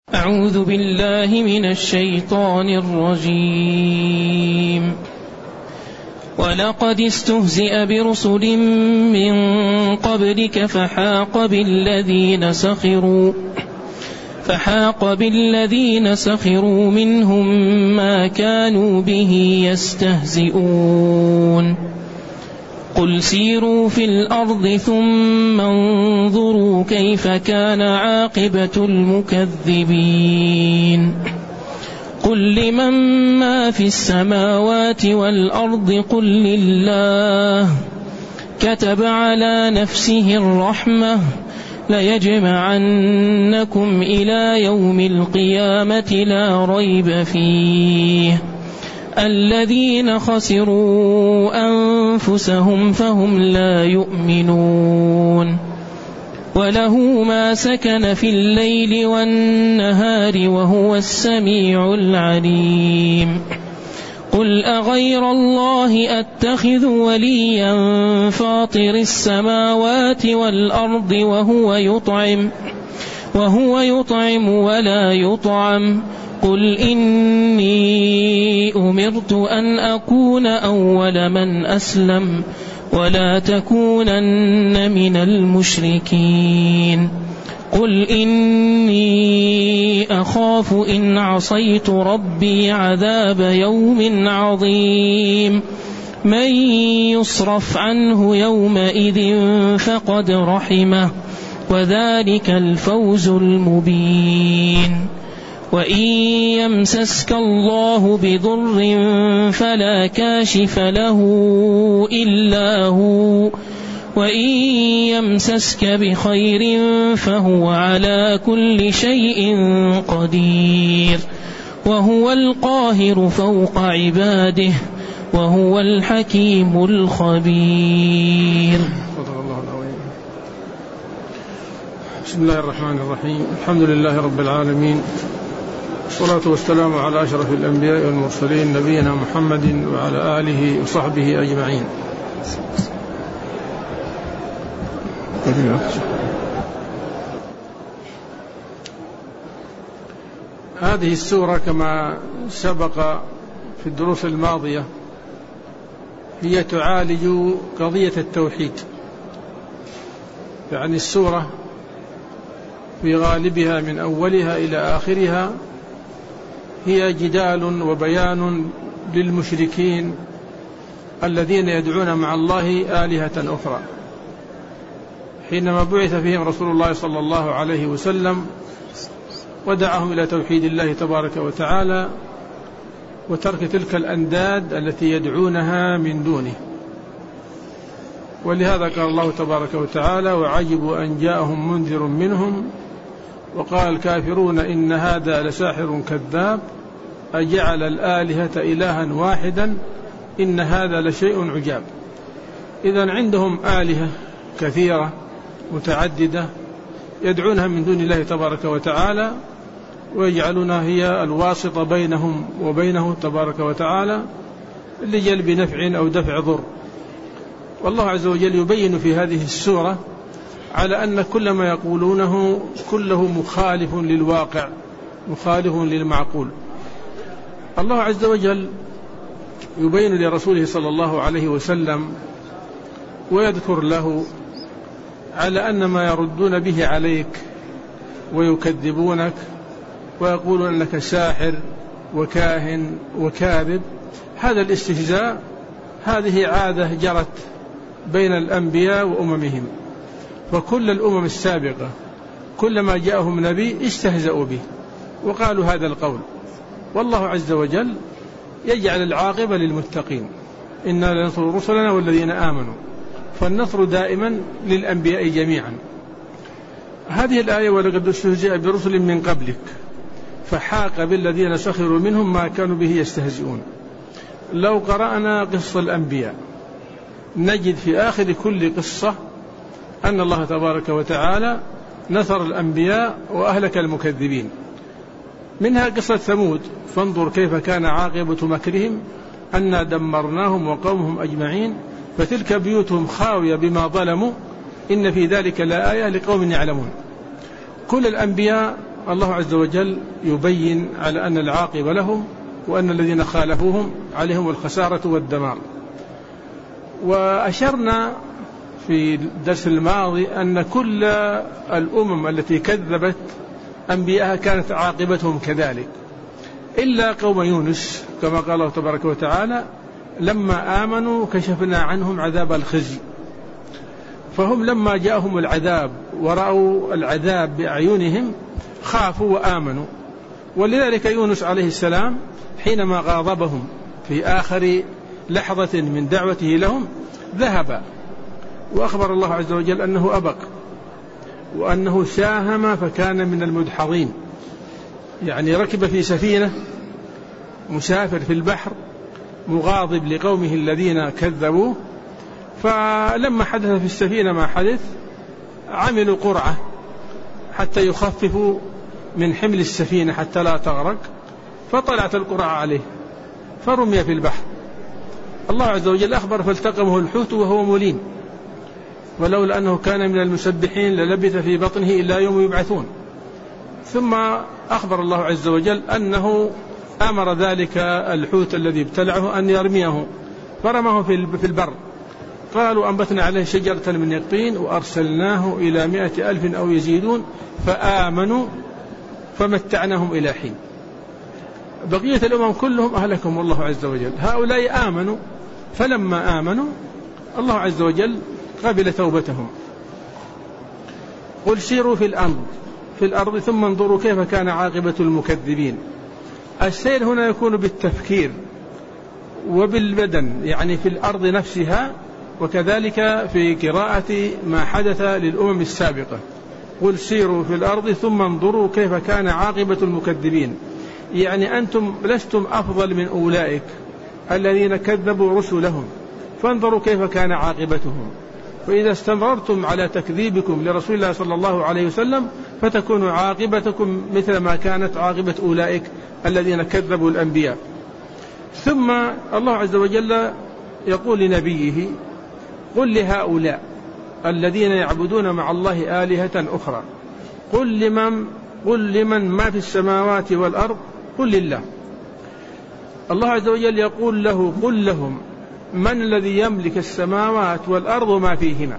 أعوذ بالله من الشيطان الرجيم. ولقد استهزئ برسل من قبلك فحاق بالذين سخروا منهم ما كانوا به يستهزئون. قل سيروا في الأرض ثم انظروا كيف كان عاقبة المكذبين. قل لمن ما في السماوات والأرض قل لله كتب على نفسه الرحمة ليجمعنكم إلى يوم القيامة لا ريب فيه الذين خسروا أنفسهم فهم لا يؤمنون. وله ما سكن في الليل والنهار وهو السميع العليم. قل أغير الله أتخذ وليا فاطر السماوات والأرض وهو يطعم ولا يطعم. قل إني أمرت أن أكون أول من أسلم ولا تكونن من المشركين. قل إني أخاف إن عصيت ربي عذاب يوم عظيم. من يصرف عنه يومئذ فقد رحمه وذلك الفوز المبين. وإن يمسسك الله بضر فلا كاشف له إلا هو وإن يمسسك بخير فهو على كل شيء قدير وهو القاهر فوق عباده وهو الحكيم الخبير. بسم الله الرحمن الرحيم. الحمد لله رب العالمين، والصلاة والسلام على أشرف الأنبياء والمرسلين نبينا محمد وعلى آله وصحبه أجمعين. هذه السورة كما سبق في الدروس الماضية هي تعالج قضية التوحيد، يعني السورة في غالبها من أولها إلى آخرها هي جدال وبيان للمشركين الذين يدعون مع الله آلهة أخرى. حينما بعث فيهم رسول الله صلى الله عليه وسلم ودعاهم إلى توحيد الله تبارك وتعالى وترك تلك الأنداد التي يدعونها من دونه. ولهذا قال الله تبارك وتعالى: وعجبوا أن جاءهم منذر منهم وقال الكافرون إن هذا لساحر كذاب أجعل الآلهة إلها واحدا إن هذا لشيء عجاب. إذن عندهم آلهة كثيرة متعددة يدعونها من دون الله تبارك وتعالى ويجعلونها هي الواسطة بينهم وبينه تبارك وتعالى لجلب نفع أو دفع ضر. والله عز وجل يبين في هذه السورة على أن كل ما يقولونه كله مخالف للواقع، مخالف للمعقول. الله عز وجل يبين لرسوله صلى الله عليه وسلم ويذكر له على أن ما يردون به عليك ويكذبونك ويقولون أنك ساحر وكاهن وكاذب، هذا الاستهزاء هذه عادة جرت بين الأنبياء وأممهم، فكل الأمم السابقة كلما جاءهم نبي استهزأوا به وقالوا هذا القول. والله عز وجل يجعل العاقبة للمتقين: إنا لننصر رسلنا والذين آمنوا. فالنصر دائما للأنبياء جميعا. هذه الآية: ولقد استهزئ برسل من قبلك فحاق بالذين سخروا منهم ما كانوا به يستهزئون. لو قرأنا قصة الأنبياء نجد في آخر كل قصة أن الله تبارك وتعالى نصر الأنبياء وأهلك المكذبين. منها قصة ثمود: فانظر كيف كان عاقبة مكرهم أنا دمرناهم وقومهم أجمعين فتلك بيوتهم خاوية بما ظلموا إن في ذلك لآية لقوم يعلمون. كل الأنبياء الله عز وجل يبين على أن العاقبة لهم، وأن الذين خالفوهم عليهم الخسارة والدمار. وأشرنا في الدرس الماضي أن كل الأمم التي كذبت أنبياءها كانت عاقبتهم كذلك، إلا قوم يونس، كما قال الله تبارك وتعالى: لما آمنوا كشفنا عنهم عذاب الخزي. فهم لما جاءهم العذاب ورأوا العذاب بأعينهم خافوا وآمنوا. ولذلك يونس عليه السلام حينما غاضبهم في آخر لحظة من دعوته لهم ذهب، وأخبر الله عز وجل أنه أبق، وأنه ساهم فكان من المدحضين، يعني ركب في سفينة مسافر في البحر مغاضب لقومه الذين كذبوه. فلما حدث في السفينة ما حدث عملوا قرعة حتى يخففوا من حمل السفينة حتى لا تغرق، فطلعت القرعة عليه فرمي في البحر. الله عز وجل أخبر: فالتقمه الحوت وهو مليم، ولولا أنه كان من المسبحين للبث في بطنه إلى يوم يبعثون. ثم أخبر الله عز وجل أنه أمر ذلك الحوت الذي ابتلعه أن يرميه، فرماه في البر. قالوا: أنبتنا عليه شجرة من يقطين وأرسلناه إلى 100,000 أو يزيدون فآمنوا فمتعناهم إلى حين. بقية الأمم كلهم أهلكهم الله عز وجل. هؤلاء آمنوا، فلما آمنوا الله عز وجل قبل توبتهم. قل سيروا في الأرض ثم انظروا كيف كان عاقبة المكذبين. السير هنا يكون بالتفكير وبالبدن، يعني في الأرض نفسها، وكذلك في قراءة ما حدث للأمم السابقة: قل سيروا في الأرض ثم انظروا كيف كان عاقبة المكذبين. يعني أنتم لستم أفضل من أولئك الذين كذبوا رسلهم، فانظروا كيف كان عاقبتهم. فإذا استمررتم على تكذيبكم لرسول الله صلى الله عليه وسلم فتكون عاقبتكم مثل ما كانت عاقبة أولئك الذين كذبوا الأنبياء. ثم الله عز وجل يقول لنبيه: قل لهؤلاء الذين يعبدون مع الله آلهة أخرى قل لمن ما في السماوات والأرض قل لله. الله عز وجل يقول له: قل لهم من الذي يملك السماوات والأرض وما فيهما.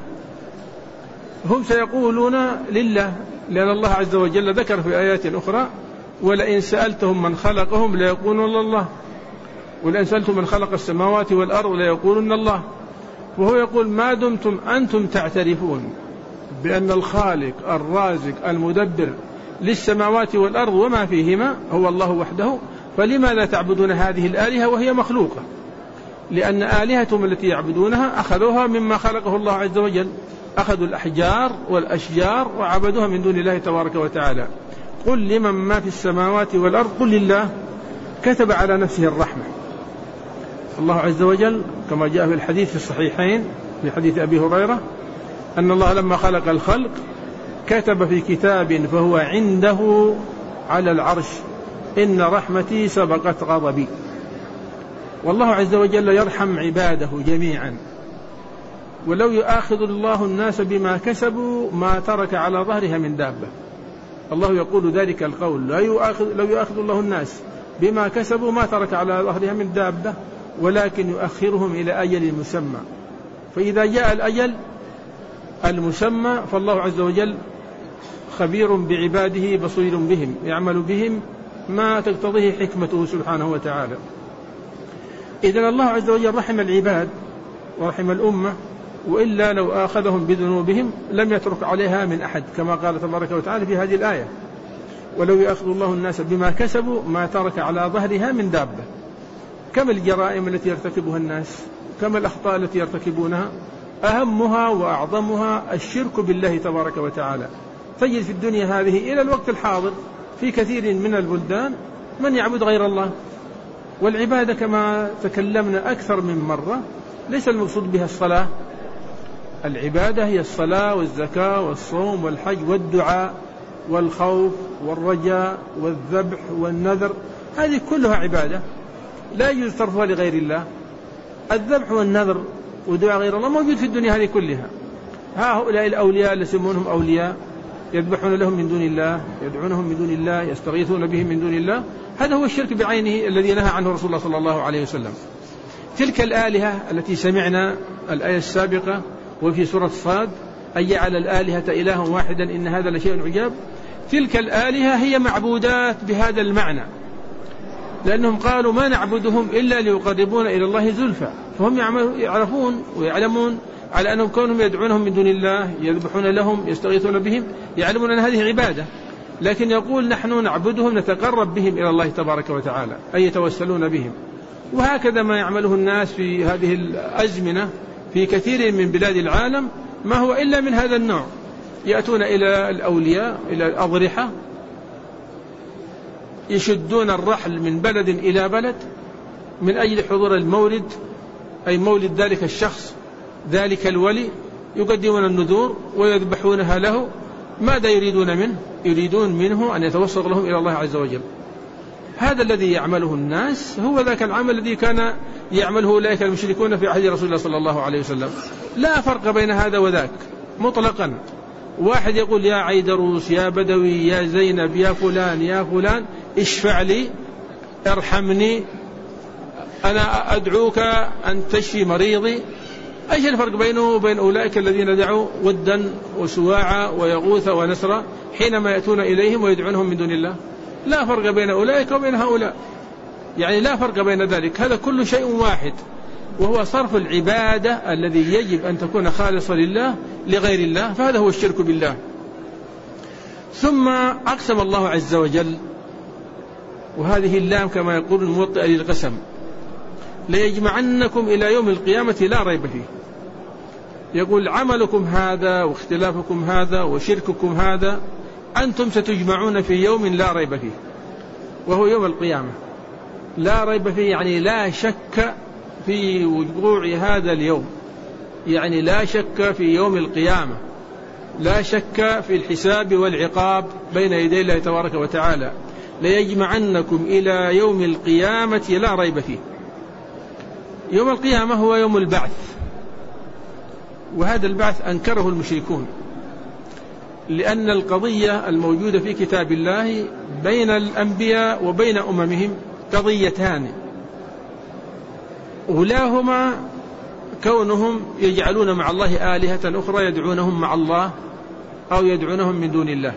هم سيقولون لله، لأن الله عز وجل ذكر في آيات أخرى: ولئن سألتهم من خلقهم ليقولون الله، ولئن سألتم من خلق السماوات والأرض ليقولون الله. وهو يقول: ما دمتم أنتم تعترفون بأن الخالق الرازق المدبر للسماوات والأرض وما فيهما هو الله وحده، فلماذا تعبدون هذه الآلهة وهي مخلوقة؟ لأن آلهتهم التي يعبدونها أخذوها مما خلقه الله عز وجل، أخذوا الأحجار والأشجار وعبدوها من دون الله تبارك وتعالى. قل لمن ما في السماوات والأرض قل لله. كتب على نفسه الرحمة الله عز وجل كما جاء في الحديث في الصحيحين في حديث أبي هريرة أن الله لما خلق الخلق كتب في كتاب فهو عنده على العرش: إن رحمتي سبقت غضبي. والله عز وجل يرحم عباده جميعا، ولو يؤاخذ الله الناس بما كسبوا ما ترك على ظهرها من دابة. الله يقول ذلك القول: لو يؤاخذ الله الناس بما كسبوا ما ترك على ظهرها من دابة، ولكن يؤخرهم إلى أجل مسمى. فإذا جاء الأجل المسمى فالله عز وجل خبير بعباده بصير بهم، يعمل بهم ما تقتضيه حكمته سبحانه وتعالى. إذن الله عز وجل رحم العباد ورحم الأمة، وإلا لو آخذهم بذنوبهم لم يترك عليها من أحد، كما قال تبارك وتعالى في هذه الآية: ولو يأخذ الله الناس بما كسبوا ما ترك على ظهرها من دابة. كم الجرائم التي يرتكبها الناس، كم الأخطاء التي يرتكبونها، أهمها وأعظمها الشرك بالله تبارك وتعالى. تجد في الدنيا هذه إلى الوقت الحاضر في كثير من البلدان من يعبد غير الله. والعبادة كما تكلمنا أكثر من مرة ليس المقصود بها الصلاة. العبادة هي الصلاة والزكاة والصوم والحج والدعاء والخوف والرجاء والذبح والنذر، هذه كلها عبادة لا يجوز صرفها لغير الله. الذبح والنذر ودعاء غير الله موجود في الدنيا هذه كلها. هؤلاء الأولياء اللي يسمونهم أولياء يذبحون لهم من دون الله، يدعونهم من دون الله، يستغيثون بهم من دون الله. هذا هو الشرك بعينه الذي نهى عنه رسول الله صلى الله عليه وسلم. تلك الآلهة التي سمعنا الآية السابقة وفي سورة صاد أن جعل الآلهة إلها واحدا إن هذا لشيء عجاب، تلك الآلهة هي معبودات بهذا المعنى، لأنهم قالوا ما نعبدهم إلا ليقربونا إلى الله زلفى، فهم يعرفون ويعلمون على أنهم كونهم يدعونهم من دون الله، يذبحون لهم، يستغيثون بهم، يعلمون أن هذه عبادة، لكن يقول نحن نعبدهم نتقرب بهم إلى الله تبارك وتعالى، أي يتوسلون بهم. وهكذا ما يعمله الناس في هذه الأزمنة في كثير من بلاد العالم ما هو إلا من هذا النوع، يأتون إلى الأولياء، إلى الأضرحة، يشدون الرحل من بلد إلى بلد من أجل حضور المولد، أي مولد ذلك الشخص ذلك الولي، يقدمون النذور ويذبحونها له. ماذا يريدون منه؟ يريدون منه أن يتوسل لهم إلى الله عز وجل. هذا الذي يعمله الناس هو ذاك العمل الذي كان يعمله أولئك المشركون في عهد رسول الله صلى الله عليه وسلم. لا فرق بين هذا وذاك مطلقا. واحد يقول يا عيدروس، يا بدوي، يا زينب، يا فلان، يا فلان، اشفع لي، ارحمني، أنا أدعوك أن تشفي مريضي. أيش الفرق بينه وبين أولئك الذين دعوا ودا وسواعا ويغوث ونسرا حينما يأتون إليهم ويدعونهم من دون الله؟ لا فرق بين أولئك وبين هؤلاء، يعني لا فرق بين ذلك، هذا كل شيء واحد، وهو صرف العبادة الذي يجب أن تكون خالصة لله لغير الله، فهذا هو الشرك بالله. ثم أقسم الله عز وجل، وهذه اللام كما يقول الموطئ للقسم، ليجمعنكم إلى يوم القيامة لا ريب فيه. يقول عملكم هذا واختلافكم هذا وشرككم هذا أنتم ستجمعون في يوم لا ريب فيه، وهو يوم القيامة. لا ريب فيه يعني لا شك في وقوع هذا اليوم، يعني لا شك في يوم القيامة، لا شك في الحساب والعقاب بين يدي الله تبارك وتعالى. ليجمعنكم إلى يوم القيامة لا ريب فيه. يوم القيامة هو يوم البعث، وهذا البعث أنكره المشركون، لأن القضية الموجودة في كتاب الله بين الأنبياء وبين أممهم قضيتان، أولاهما كونهم يجعلون مع الله آلهة أخرى يدعونهم مع الله أو يدعونهم من دون الله.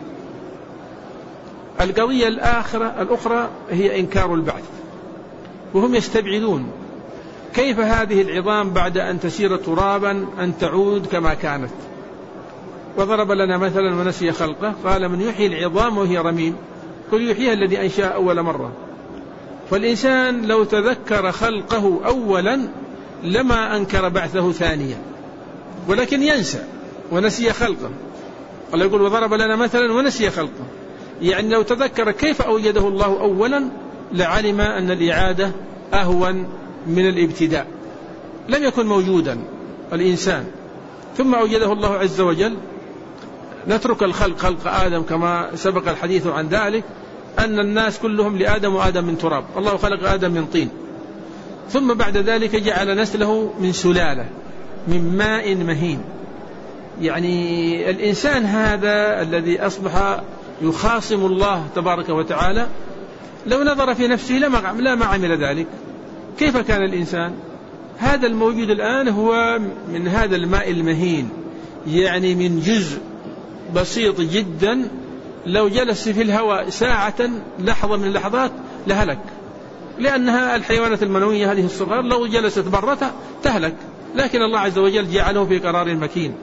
القضية الأخرى هي إنكار البعث، وهم يستبعدون كيف هذه العظام بعد أن تسير ترابا أن تعود كما كانت. وضرب لنا مثلا ونسي خلقه، قال من يحيي العظام وهي رميم، قل يحييها الذي أنشأ أول مرة. فالإنسان لو تذكر خلقه أولا لما أنكر بعثه ثانيا، ولكن ينسى ونسي خلقه. الله يقول وضرب لنا مثلا ونسي خلقه، يعني لو تذكر كيف أوجده الله أولا لعلم أن الإعادة أهون من الابتداء. لم يكن موجودا الإنسان ثم أوجده الله عز وجل. نترك الخلق، خلق آدم كما سبق الحديث عن ذلك، أن الناس كلهم لآدم وآدم من تراب، الله خلق آدم من طين، ثم بعد ذلك جعل نسله من سلالة من ماء مهين. يعني الإنسان هذا الذي أصبح يخاصم الله تبارك وتعالى لو نظر في نفسه لا عمل ذلك. كيف كان الإنسان؟ هذا الموجود الآن هو من هذا الماء المهين، يعني من جزء بسيط جدا، لو جلس في الهواء ساعة لحظة من اللحظات لهلك، لأنها الحيوانات المنوية هذه الصغار لو جلست برتها تهلك، لكن الله عز وجل جعله في قرار مكين.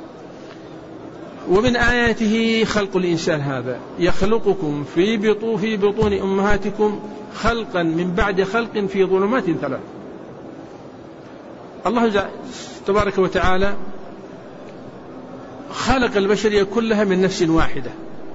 ومن آياته خلق الإنسان هذا، يخلقكم في بطون أمهاتكم خلقا من بعد خلق في ظلمات ثلاث. الله تبارك وتعالى خلق البشرية كلها من نفس واحدة،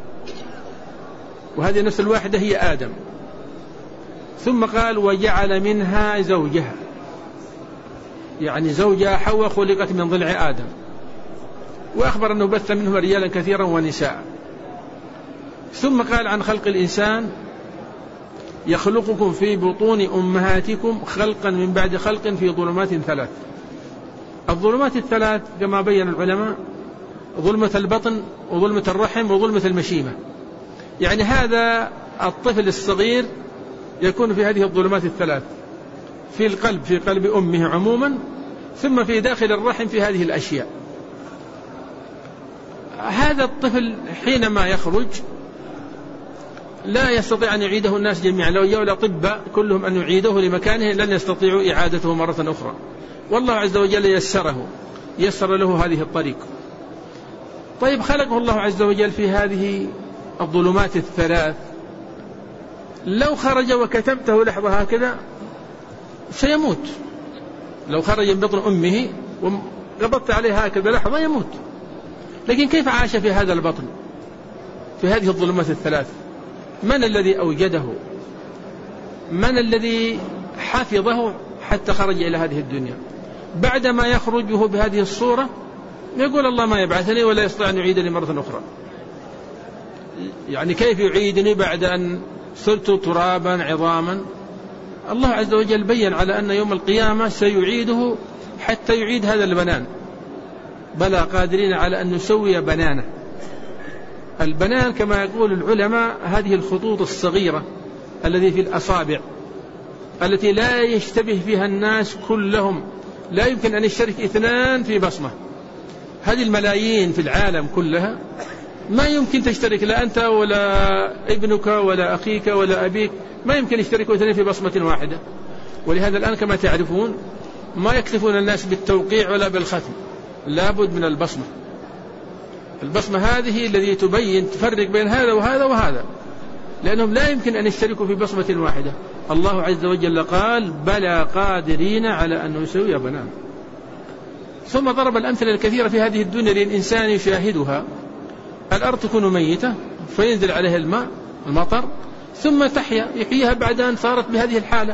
وهذه النفس الواحدة هي آدم. ثم قال وجعل منها زوجها، يعني زوجها حواء خلقت من ضلع آدم، وأخبر أنه بث منه رجالا كثيرا ونساء. ثم قال عن خلق الإنسان يخلقكم في بطون أمهاتكم خلقا من بعد خلق في ظلمات ثلاث. الظلمات الثلاث كما بين العلماء ظلمة البطن وظلمة الرحم وظلمة المشيمة. يعني هذا الطفل الصغير يكون في هذه الظلمات الثلاث، في القلب، في قلب أمه عموما، ثم في داخل الرحم في هذه الأشياء. هذا الطفل حينما يخرج لا يستطيع أن يعيده الناس جميعا، لو جاءوا الأطباء كلهم أن يعيدوه لمكانه لن يستطيعوا إعادته مرة أخرى، والله عز وجل يسر له هذه الطريق. طيب خلقه الله عز وجل في هذه الظلمات الثلاث، لو خرج وكتمته لحظة هكذا سيموت. لو خرج من بطن أمه وقبضت عليه هكذا لحظة يموت. لكن كيف عاش في هذا البطن في هذه الظلمات الثلاث؟ من الذي أوجده؟ من الذي حفظه حتى خرج إلى هذه الدنيا؟ بعدما يخرجه بهذه الصورة يقول الله ما يبعثني ولا يستطيع أن يعيدني مرة أخرى. يعني كيف يعيدني بعد أن صرت ترابا عظاما؟ الله عز وجل بيّن على أن يوم القيامة سيعيده حتى يعيد هذا البنان. بلى قادرين على أن نسوي بنانه. البنان كما يقول العلماء هذه الخطوط الصغيرة التي في الأصابع التي لا يشتبه فيها الناس كلهم، لا يمكن أن يشترك اثنان في بصمة. هذه الملايين في العالم كلها ما يمكن تشترك، لا أنت ولا ابنك ولا أخيك ولا أبيك، ما يمكن يشتركوا اثنين في بصمة واحدة. ولهذا الآن كما تعرفون ما يكتفون الناس بالتوقيع ولا بالختم، لابد من البصمة. البصمة هذه الذي تفرق بين هذا وهذا وهذا، لأنهم لا يمكن أن يشتركوا في بصمة واحدة. الله عز وجل قال بلى قادرين على أن نسوي بنان. ثم ضرب الأمثلة الكثيرة في هذه الدنيا للإنسان يشاهدها. الأرض تكون ميتة فينزل عليها المطر ثم يحييها بعد أن صارت بهذه الحالة.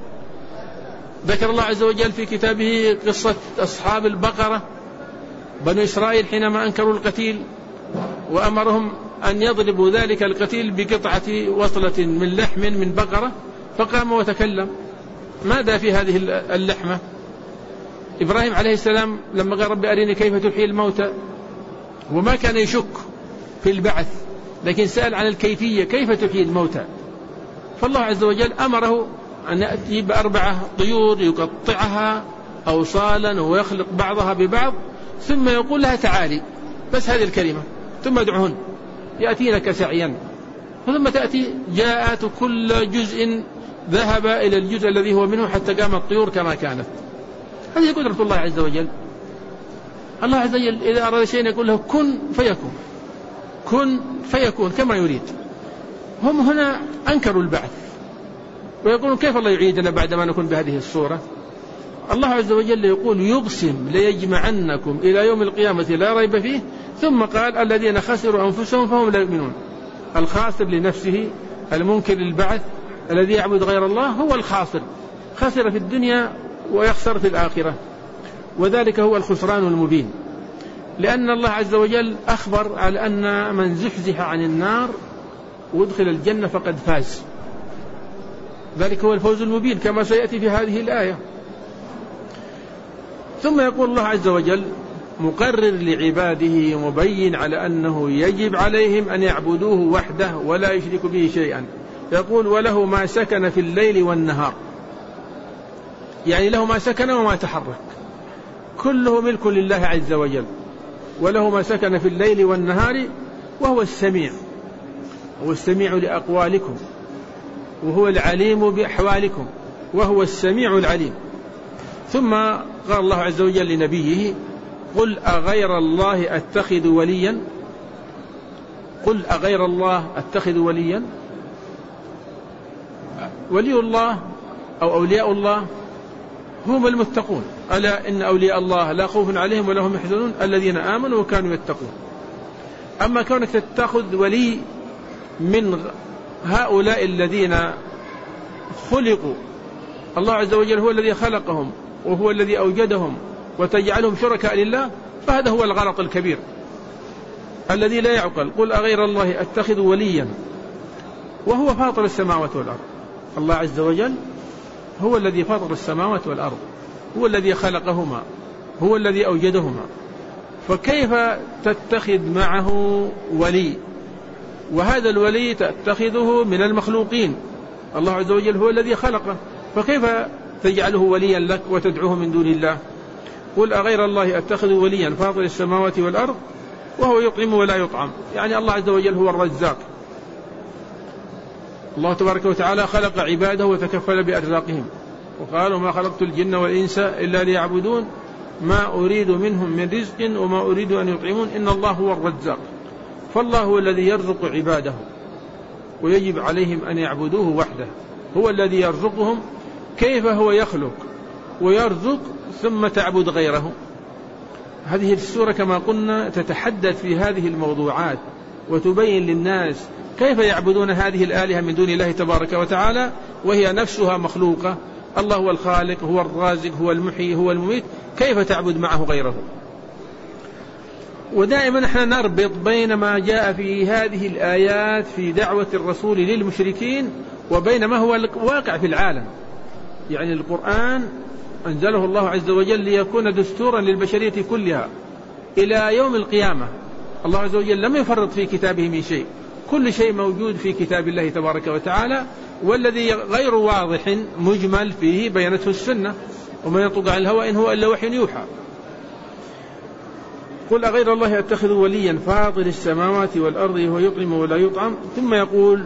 ذكر الله عز وجل في كتابه قصة أصحاب البقرة بنو إسرائيل حينما أنكروا القتيل وأمرهم أن يضربوا ذلك القتيل بقطعة وصلة من لحم من بقرة، فقام وتكلم. ماذا في هذه اللحمة؟ إبراهيم عليه السلام لما قال رب أريني كيف تحيي الموتى، وما كان يشك في البعث لكن سأل عن الكيفية كيف تحيي الموتى. فالله عز وجل أمره أن يأتي ب4 طيور يقطعها أوصالا ويخلق بعضها ببعض ثم يقول لها تعالي، بس هذه الكلمة، ثم ادعهن يأتينك سعيا، ثم تأتي جاءت كل جزء ذهب إلى الجزء الذي هو منه حتى قام الطيور كما كانت. هذه قدرة الله عز وجل. الله عز وجل إذا أراد شيئا يقول له كن فيكون، كن فيكون كما يريد. هم هنا أنكروا البعث ويقولون كيف الله يعيدنا بعدما نكون بهذه الصورة؟ الله عز وجل يقول يقسم ليجمعنكم إلى يوم القيامة لا ريب فيه، ثم قال الذين خسروا أنفسهم فهم لا يؤمنون. الخاسر لنفسه المنكر للبعث الذي يعبد غير الله هو الخاسر، خسر في الدنيا ويخسر في الآخرة، وذلك هو الخسران المبين. لأن الله عز وجل أخبر على أن من زحزح عن النار وادخل الجنة فقد فاز، ذلك هو الفوز المبين كما سيأتي في هذه الآية. ثم يقول الله عز وجل مقرر لعباده مبين على أنه يجب عليهم أن يعبدوه وحده ولا يشركوا به شيئا. يقول وله ما سكن في الليل والنهار، يعني له ما سكن وما تحرك، كله ملك لله عز وجل. وله ما سكن في الليل والنهار وهو السميع، هو السميع لأقوالكم وهو العليم بأحوالكم وهو السميع العليم. ثم قال الله عز وجل لنبيه قل أغير الله أتخذ وليا، قل أغير الله أتخذ وليا. ولي الله أو أولياء الله هم المتقون، ألا إن أولياء الله لا خوف عليهم ولا هم يحزنون الذين آمنوا وكانوا يتقون. أما كونك تتخذ ولي من هؤلاء الذين خلقوا، الله عز وجل هو الذي خلقهم وهو الذي أوجدهم، وتجعلهم شركاء لله، فهذا هو الغلط الكبير الذي لا يعقل. قل أغير الله أتخذ وليا وهو فاطر السماوات والأرض. الله عز وجل هو الذي فاطر السماوات والأرض، هو الذي خلقهما، هو الذي أوجدهما، فكيف تتخذ معه ولي؟ وهذا الولي تتخذه من المخلوقين، الله عز وجل هو الذي خلقه، فكيف تجعله وليا لك وتدعوه من دون الله؟ قل أغير الله أتخذ وليا فاطر السماوات والأرض وهو يطعم ولا يطعم. يعني الله عز وجل هو الرزاق، الله تبارك وتعالى خلق عباده وتكفل بأرزاقهم، وقالوا ما خلقت الجن والإنس إلا ليعبدون ما أريد منهم من رزق وما أريد أن يطعمون إن الله هو الرزاق. فالله هو الذي يرزق عباده، ويجب عليهم أن يعبدوه وحده، هو الذي يرزقهم. كيف هو يخلق ويرزق ثم تعبد غيره؟ هذه السورة كما قلنا تتحدث في هذه الموضوعات وتبين للناس كيف يعبدون هذه الآلهة من دون الله تبارك وتعالى وهي نفسها مخلوقة. الله هو الخالق، هو الرازق، هو المحيي، هو المميت، كيف تعبد معه غيره؟ ودائما نحن نربط بين ما جاء في هذه الآيات في دعوة الرسول للمشركين وبين ما هو الواقع في العالم. يعني القرآن أنزله الله عز وجل ليكون دستورا للبشرية كلها إلى يوم القيامة. الله عز وجل لم يفرط في كتابه من شيء، كل شيء موجود في كتاب الله تبارك وتعالى، والذي غير واضح مجمل فيه بينته السنة، وما ينطق عن الهوى إن هو إلا وحي يوحى. قل أغير الله أتخذ وليا فاطر السماوات والأرض وهو يطعم ولا يطعم. ثم يقول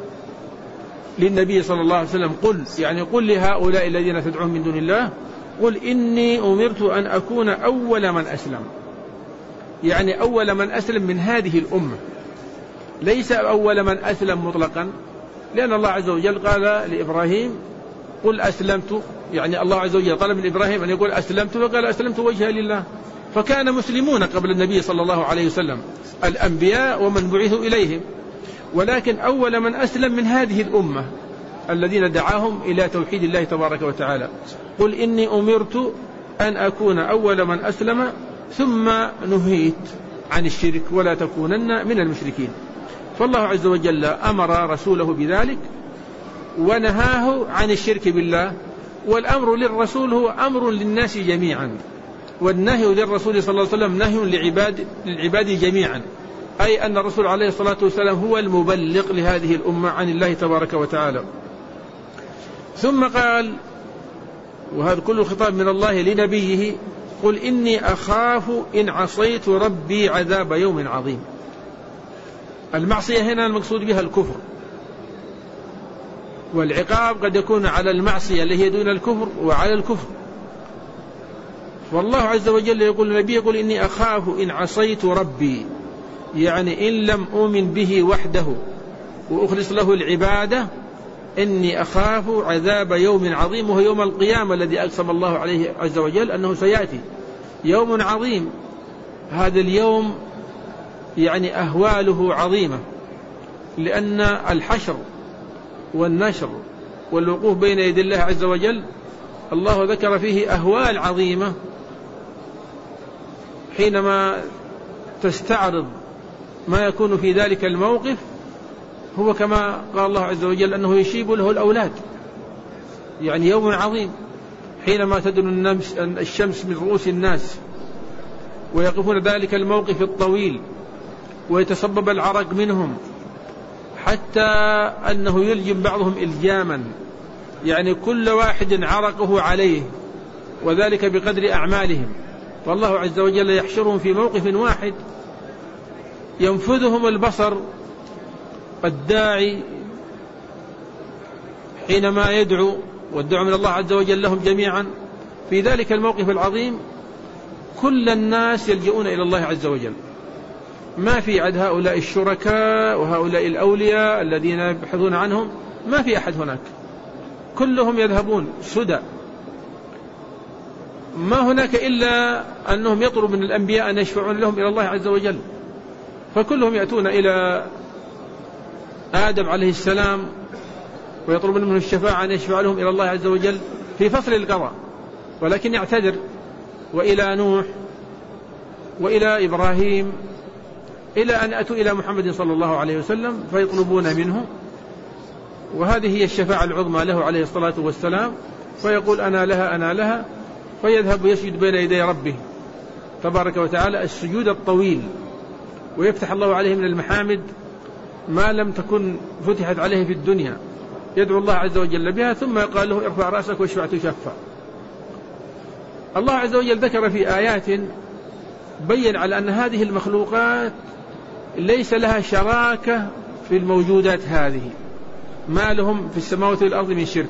للنبي صلى الله عليه وسلم قل، يعني قل لهؤلاء الذين تدعون من دون الله، قل إني أمرت أن أكون أول من أسلم. يعني أول من أسلم من هذه الأمة، ليس أول من أسلم مطلقا، لأن الله عز وجل قال لإبراهيم قل أسلمت، يعني الله عز وجل طلب من إبراهيم أن يقول أسلمت، وقال أسلمت وجهي لله. فكان مسلمون قبل النبي صلى الله عليه وسلم الأنبياء ومن بعثوا إليهم، ولكن أول من أسلم من هذه الأمة الذين دعاهم إلى توحيد الله تبارك وتعالى. قل إني أمرت أن أكون أول من أسلم ثم نهيت عن الشرك ولا تكونن من المشركين. فالله عز وجل أمر رسوله بذلك ونهاه عن الشرك بالله، والأمر للرسول هو أمر للناس جميعا، والنهي للرسول صلى الله عليه وسلم نهي للعباد جميعا، أي أن الرسول عليه الصلاة والسلام هو المبلغ لهذه الأمة عن الله تبارك وتعالى. ثم قال، وهذا كل الخطاب من الله لنبيه، قل إني أخاف إن عصيت ربي عذاب يوم عظيم. المعصية هنا المقصود بها الكفر، والعقاب قد يكون على المعصية اللي هي دون الكفر وعلى الكفر. والله عز وجل يقول للنبي يقول إني أخاف إن عصيت ربي، يعني إن لم أؤمن به وحده وأخلص له العبادة، إني أخاف عذاب يوم عظيم، وهو يوم القيامة الذي أقسم الله عليه عز وجل أنه سيأتي يوم عظيم. هذا اليوم يعني أهواله عظيمة، لأن الحشر والنشر والوقوف بين يدي الله عز وجل الله ذكر فيه أهوال عظيمة. حينما تستعرض ما يكون في ذلك الموقف، هو كما قال الله عز وجل أنه يشيب له الأولاد، يعني يوم عظيم حينما تدن الشمس من رؤوس الناس ويقفون ذلك الموقف الطويل ويتسبب العرق منهم، حتى أنه يلجم بعضهم إلجاما، يعني كل واحد عرقه عليه، وذلك بقدر أعمالهم. والله عز وجل يحشرهم في موقف واحد ينفذهم البصر. الداعي حينما يدعو والدعو من الله عز وجل لهم جميعا في ذلك الموقف العظيم، كل الناس يلجؤون إلى الله عز وجل، ما في عد هؤلاء الشركاء وهؤلاء الأولياء الذين يبحثون عنهم، ما في أحد هناك، كلهم يذهبون سدى. ما هناك إلا أنهم يطلب من الأنبياء أن يشفعون لهم إلى الله عز وجل، فكلهم يأتون إلى آدم عليه السلام ويطلبون منه الشفاعة أن يشفع لهم إلى الله عز وجل في فصل القضاء، ولكن يعتذر، وإلى نوح وإلى إبراهيم، إلى أن أتوا إلى محمد صلى الله عليه وسلم فيطلبون منه، وهذه هي الشفاعة العظمى له عليه الصلاة والسلام، فيقول أنا لها أنا لها، فيذهب يسجد بين يدي ربه تبارك وتعالى السجود الطويل، ويفتح الله عليه من المحامد ما لم تكن فتحت عليه في الدنيا، يدعو الله عز وجل بها، ثم يقال له ارفع رأسك واشفع تشفع. الله عز وجل ذكر في آيات بين على أن هذه المخلوقات ليس لها شراكة في الموجودات هذه، ما لهم في السماوات والأرض من شرك،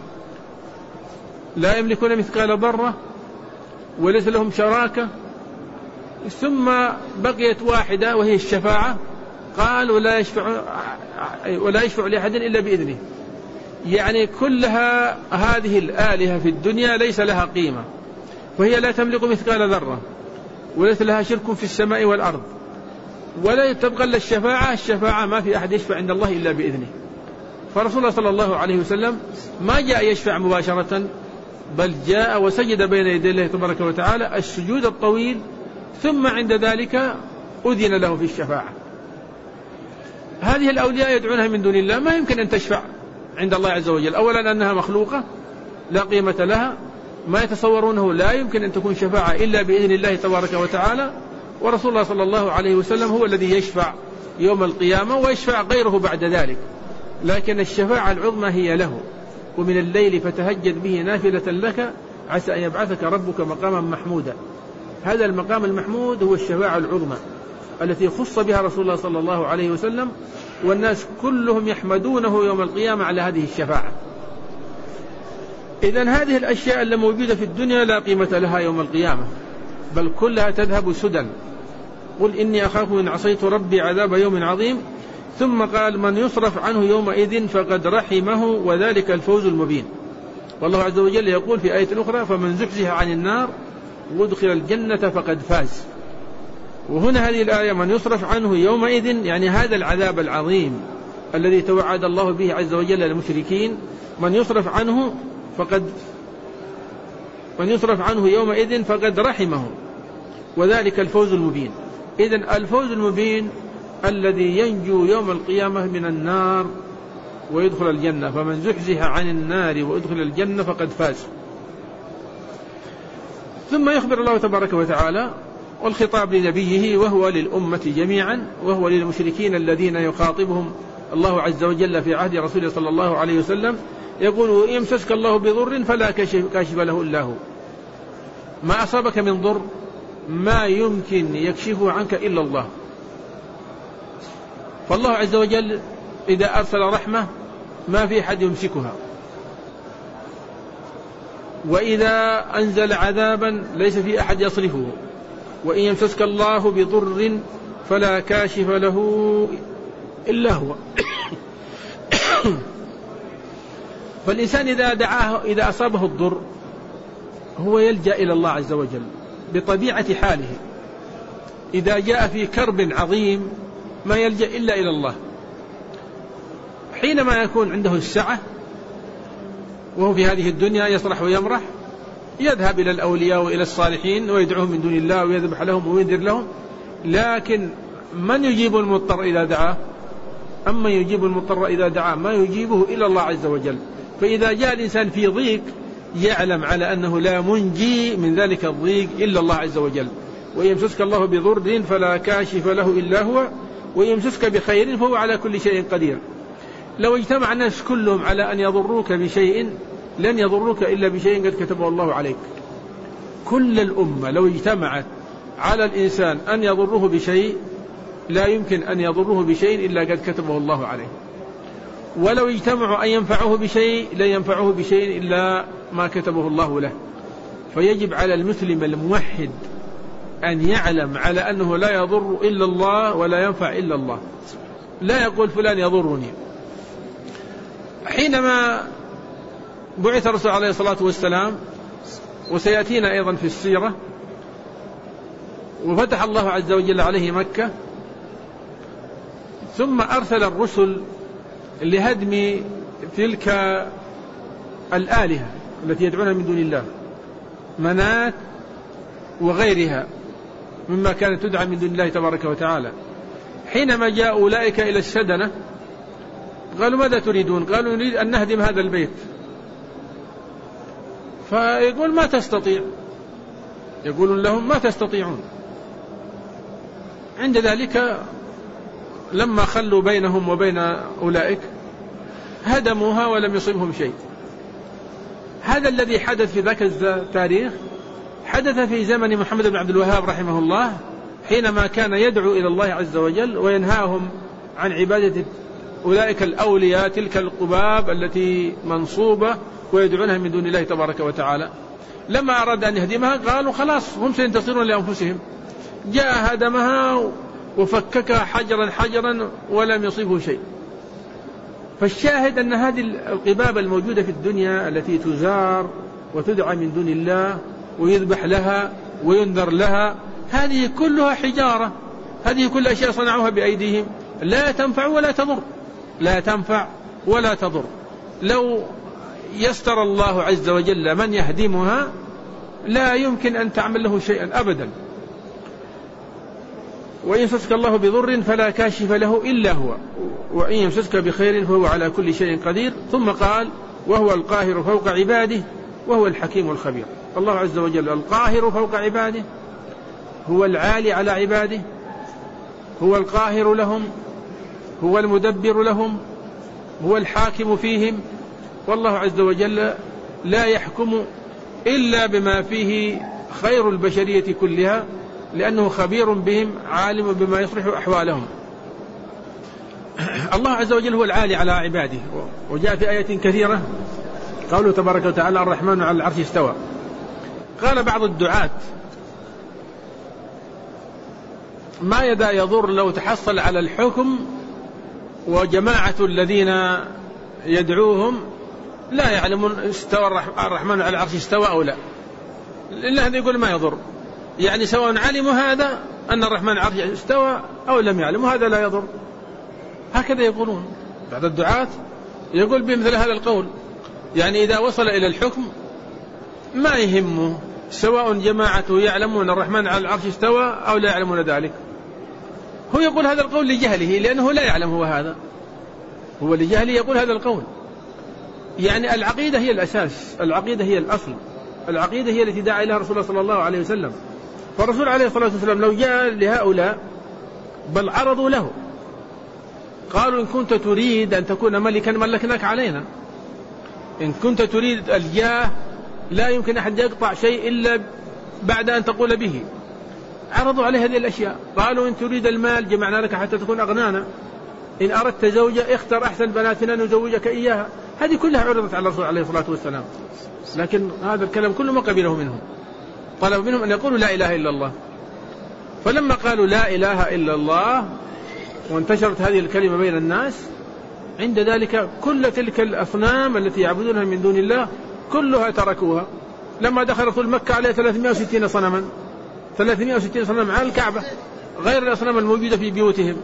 لا يملكون مثقال ذرة وليس لهم شراكة. ثم بقيت واحدة وهي الشفاعة، قال ولا يشفع لأحد إلا بإذنه. يعني كلها هذه الآلهة في الدنيا ليس لها قيمة، وهي لا تملك مثقال ذرة وليس لها شرك في السماء والأرض، ولا تبقى إلا الشفاعة ما في أحد يشفع عند الله إلا بإذنه. فرسول الله صلى الله عليه وسلم ما جاء يشفع مباشرة، بل جاء وسجد بين يدي الله تبارك وتعالى السجود الطويل، ثم عند ذلك أذن له في الشفاعة. هذه الأولياء يدعونها من دون الله ما يمكن أن تشفع عند الله عز وجل، أولا أنها مخلوقة لا قيمة لها، ما يتصورونه لا يمكن أن تكون شفاعة إلا بإذن الله تبارك وتعالى، ورسول الله صلى الله عليه وسلم هو الذي يشفع يوم القيامة، ويشفع غيره بعد ذلك، لكن الشفاعة العظمى هي له. ومن الليل فتهجد به نافلة لك عسى أن يبعثك ربك مقاما محمودا. هذا المقام المحمود هو الشفاعة العظمى التي خص بها رسول الله صلى الله عليه وسلم، والناس كلهم يحمدونه يوم القيامة على هذه الشفاعة. إذن هذه الأشياء اللي موجودة في الدنيا لا قيمة لها يوم القيامة، بل كلها تذهب سدى. قل إني أخاف إن عصيت ربي عذاب يوم عظيم. ثم قال من يصرف عنه يومئذ فقد رحمه وذلك الفوز المبين. والله عز وجل يقول في آية أخرى فمن زحزح عن النار وادخل الجنة فقد فاز. وهنا هذه الآية من يصرف عنه يومئذ يعني هذا العذاب العظيم الذي توعد الله به عز وجل للمشركين، من يصرف عنه يومئذ فقد رحمه وذلك الفوز المبين. إذن الفوز المبين الذي ينجو يوم القيامة من النار ويدخل الجنة، فمن زحزح عن النار ويدخل الجنة فقد فاز. ثم يخبر الله تبارك وتعالى، والخطاب لنبيه وهو للأمة جميعا، وهو للمشركين الذين يخاطبهم الله عز وجل في عهد رسوله صلى الله عليه وسلم، يقول يمسسك الله بضر فلا كاشف له إلا هو. ما أصابك من ضر ما يمكن يكشفه عنك إلا الله. فالله عز وجل إذا أرسل رحمة ما في حد يمسكها، وإذا أنزل عذابا ليس في أحد يصرفه. وإن يمسسك الله بضر فلا كاشف له إلا هو. فالإنسان إذا أصابه الضر هو يلجأ إلى الله عز وجل بطبيعة حاله. إذا جاء في كرب عظيم ما يلجأ إلا إلى الله. حينما يكون عنده السعة وهو في هذه الدنيا يصرح ويمرح، يذهب إلى الأولياء وإلى الصالحين ويدعوهم من دون الله ويذبح لهم وينذر لهم. لكن من يجيب المضطر إذا دعاه؟ أما يجيب المضطر إذا دعاه ما يجيبه إلا الله عز وجل. فإذا جاء الإنسان في ضيق يعلم على أنه لا منجي من ذلك الضيق إلا الله عز وجل. ويمسسك الله بضر فلا كاشف له إلا هو ويمسسك بخير فهو على كل شيء قدير. لو اجتمع الناس كلهم على أن يضروك بشيء لن يضروك إلا بشيء قد كتبه الله عليك. كل الأمة لو اجتمعت على الإنسان أن يضره بشيء لا يمكن أن يضره بشيء إلا قد كتبه الله عليه. ولو اجتمعوا أن ينفعوه بشيء لا ينفعوه بشيء إلا ما كتبه الله له. فيجب على المسلم الموحد أن يعلم على أنه لا يضر إلا الله ولا ينفع إلا الله. لا يقول فلان يضرني. حينما بعث الرسول عليه الصلاة والسلام، وسيأتينا أيضا في السيرة، وفتح الله عز وجل عليه مكة، ثم أرسل الرسل لهدم تلك الآلهة التي يدعونها من دون الله، منات وغيرها مما كانت تدعى من دون الله تبارك وتعالى. حينما جاء أولئك إلى السدنة قالوا ماذا تريدون؟ قالوا نريد أن نهدم هذا البيت. فيقول ما تستطيع، يقولون لهم ما تستطيعون. عند ذلك لما خلوا بينهم وبين أولئك هدموها ولم يصبهم شيء. هذا الذي حدث في ذاك التاريخ حدث في زمن محمد بن عبد الوهاب رحمه الله، حينما كان يدعو إلى الله عز وجل وينهاهم عن عبادة أولئك الأولياء، تلك القباب التي منصوبة ويدعونها من دون الله تبارك وتعالى. لما أراد أن يهدمها قالوا خلاص هم سينتصرون لأنفسهم، جاء هدمها وفككها حجرا حجرا ولم يصيبه شيء. فالشاهد أن هذه القباب الموجودة في الدنيا التي تزار وتدعى من دون الله ويذبح لها وينذر لها، هذه كلها حجارة، هذه كل أشياء صنعوها بأيديهم، لا تنفع ولا تضر، لا تنفع ولا تضر. لو يستر الله عز وجل من يهدمها لا يمكن أن تعمل له شيئا أبدا. وإن يمسسك الله بضر فلا كاشف له إلا هو، وإن يمسسك بخير فهو على كل شيء قدير. ثم قال وهو القاهر فوق عباده وهو الحكيم الخبير. الله عز وجل القاهر فوق عباده، هو العالي على عباده، هو القاهر لهم، هو المدبر لهم، هو الحاكم فيهم. والله عز وجل لا يحكم إلا بما فيه خير البشرية كلها، لأنه خبير بهم عالم بما يصلح أحوالهم. الله عز وجل هو العالي على عباده. وجاء في آية كثيرة قوله تبارك وتعالى الرحمن على العرش استوى. قال بعض الدعاة ما يدا يضر لو تحصل على الحكم وجماعة الذين يدعوهم لا يعلمون استوى الرحمن على العرش استوى أو لا، إلا هذا يقول ما يضر، يعني سواء علموا هذا أن الرحمن على العرش استوى أو لم يعلموا هذا لا يضر. هكذا يقولون بعض الدعاة، يقول بمثل هذا القول، يعني إذا وصل إلى الحكم ما يهمه سواء جماعته يعلمون الرحمن على العرش استوى أو لا يعلمون ذلك. هو يقول هذا القول لجهله، لأنه لا يعلم هو هذا، هو لجهله يقول هذا القول. يعني العقيدة هي الأساس، العقيدة هي الأصل، العقيدة هي التي دعا إليها رسول الله صلى الله عليه وسلم. فالرسول عليه الصلاة والسلام لو جاء لهؤلاء بل عرضوا له قالوا إن كنت تريد أن تكون ملكا ملكناك علينا، إن كنت تريد الجاه لا يمكن أحد يقطع شيء إلا بعد أن تقول به. عرضوا عليه هذه الأشياء، قالوا إن تريد المال جمعنا لك حتى تكون أغنانا، إن أردت زوجة اختر أحسن بناتنا نزوجك إياها. هذه كلها عرضت على الرسول عليه الصلاة والسلام، لكن هذا الكلام كله ما قبله منهم، طلب منهم أن يقولوا لا إله إلا الله. فلما قالوا لا إله إلا الله وانتشرت هذه الكلمة بين الناس، عند ذلك كل تلك الأصنام التي يعبدونها من دون الله كلها تركوها. لما دخل رسول مكة عليه 360 صنما، 360 صنما على الكعبة غير الأصنام الموجودة في بيوتهم،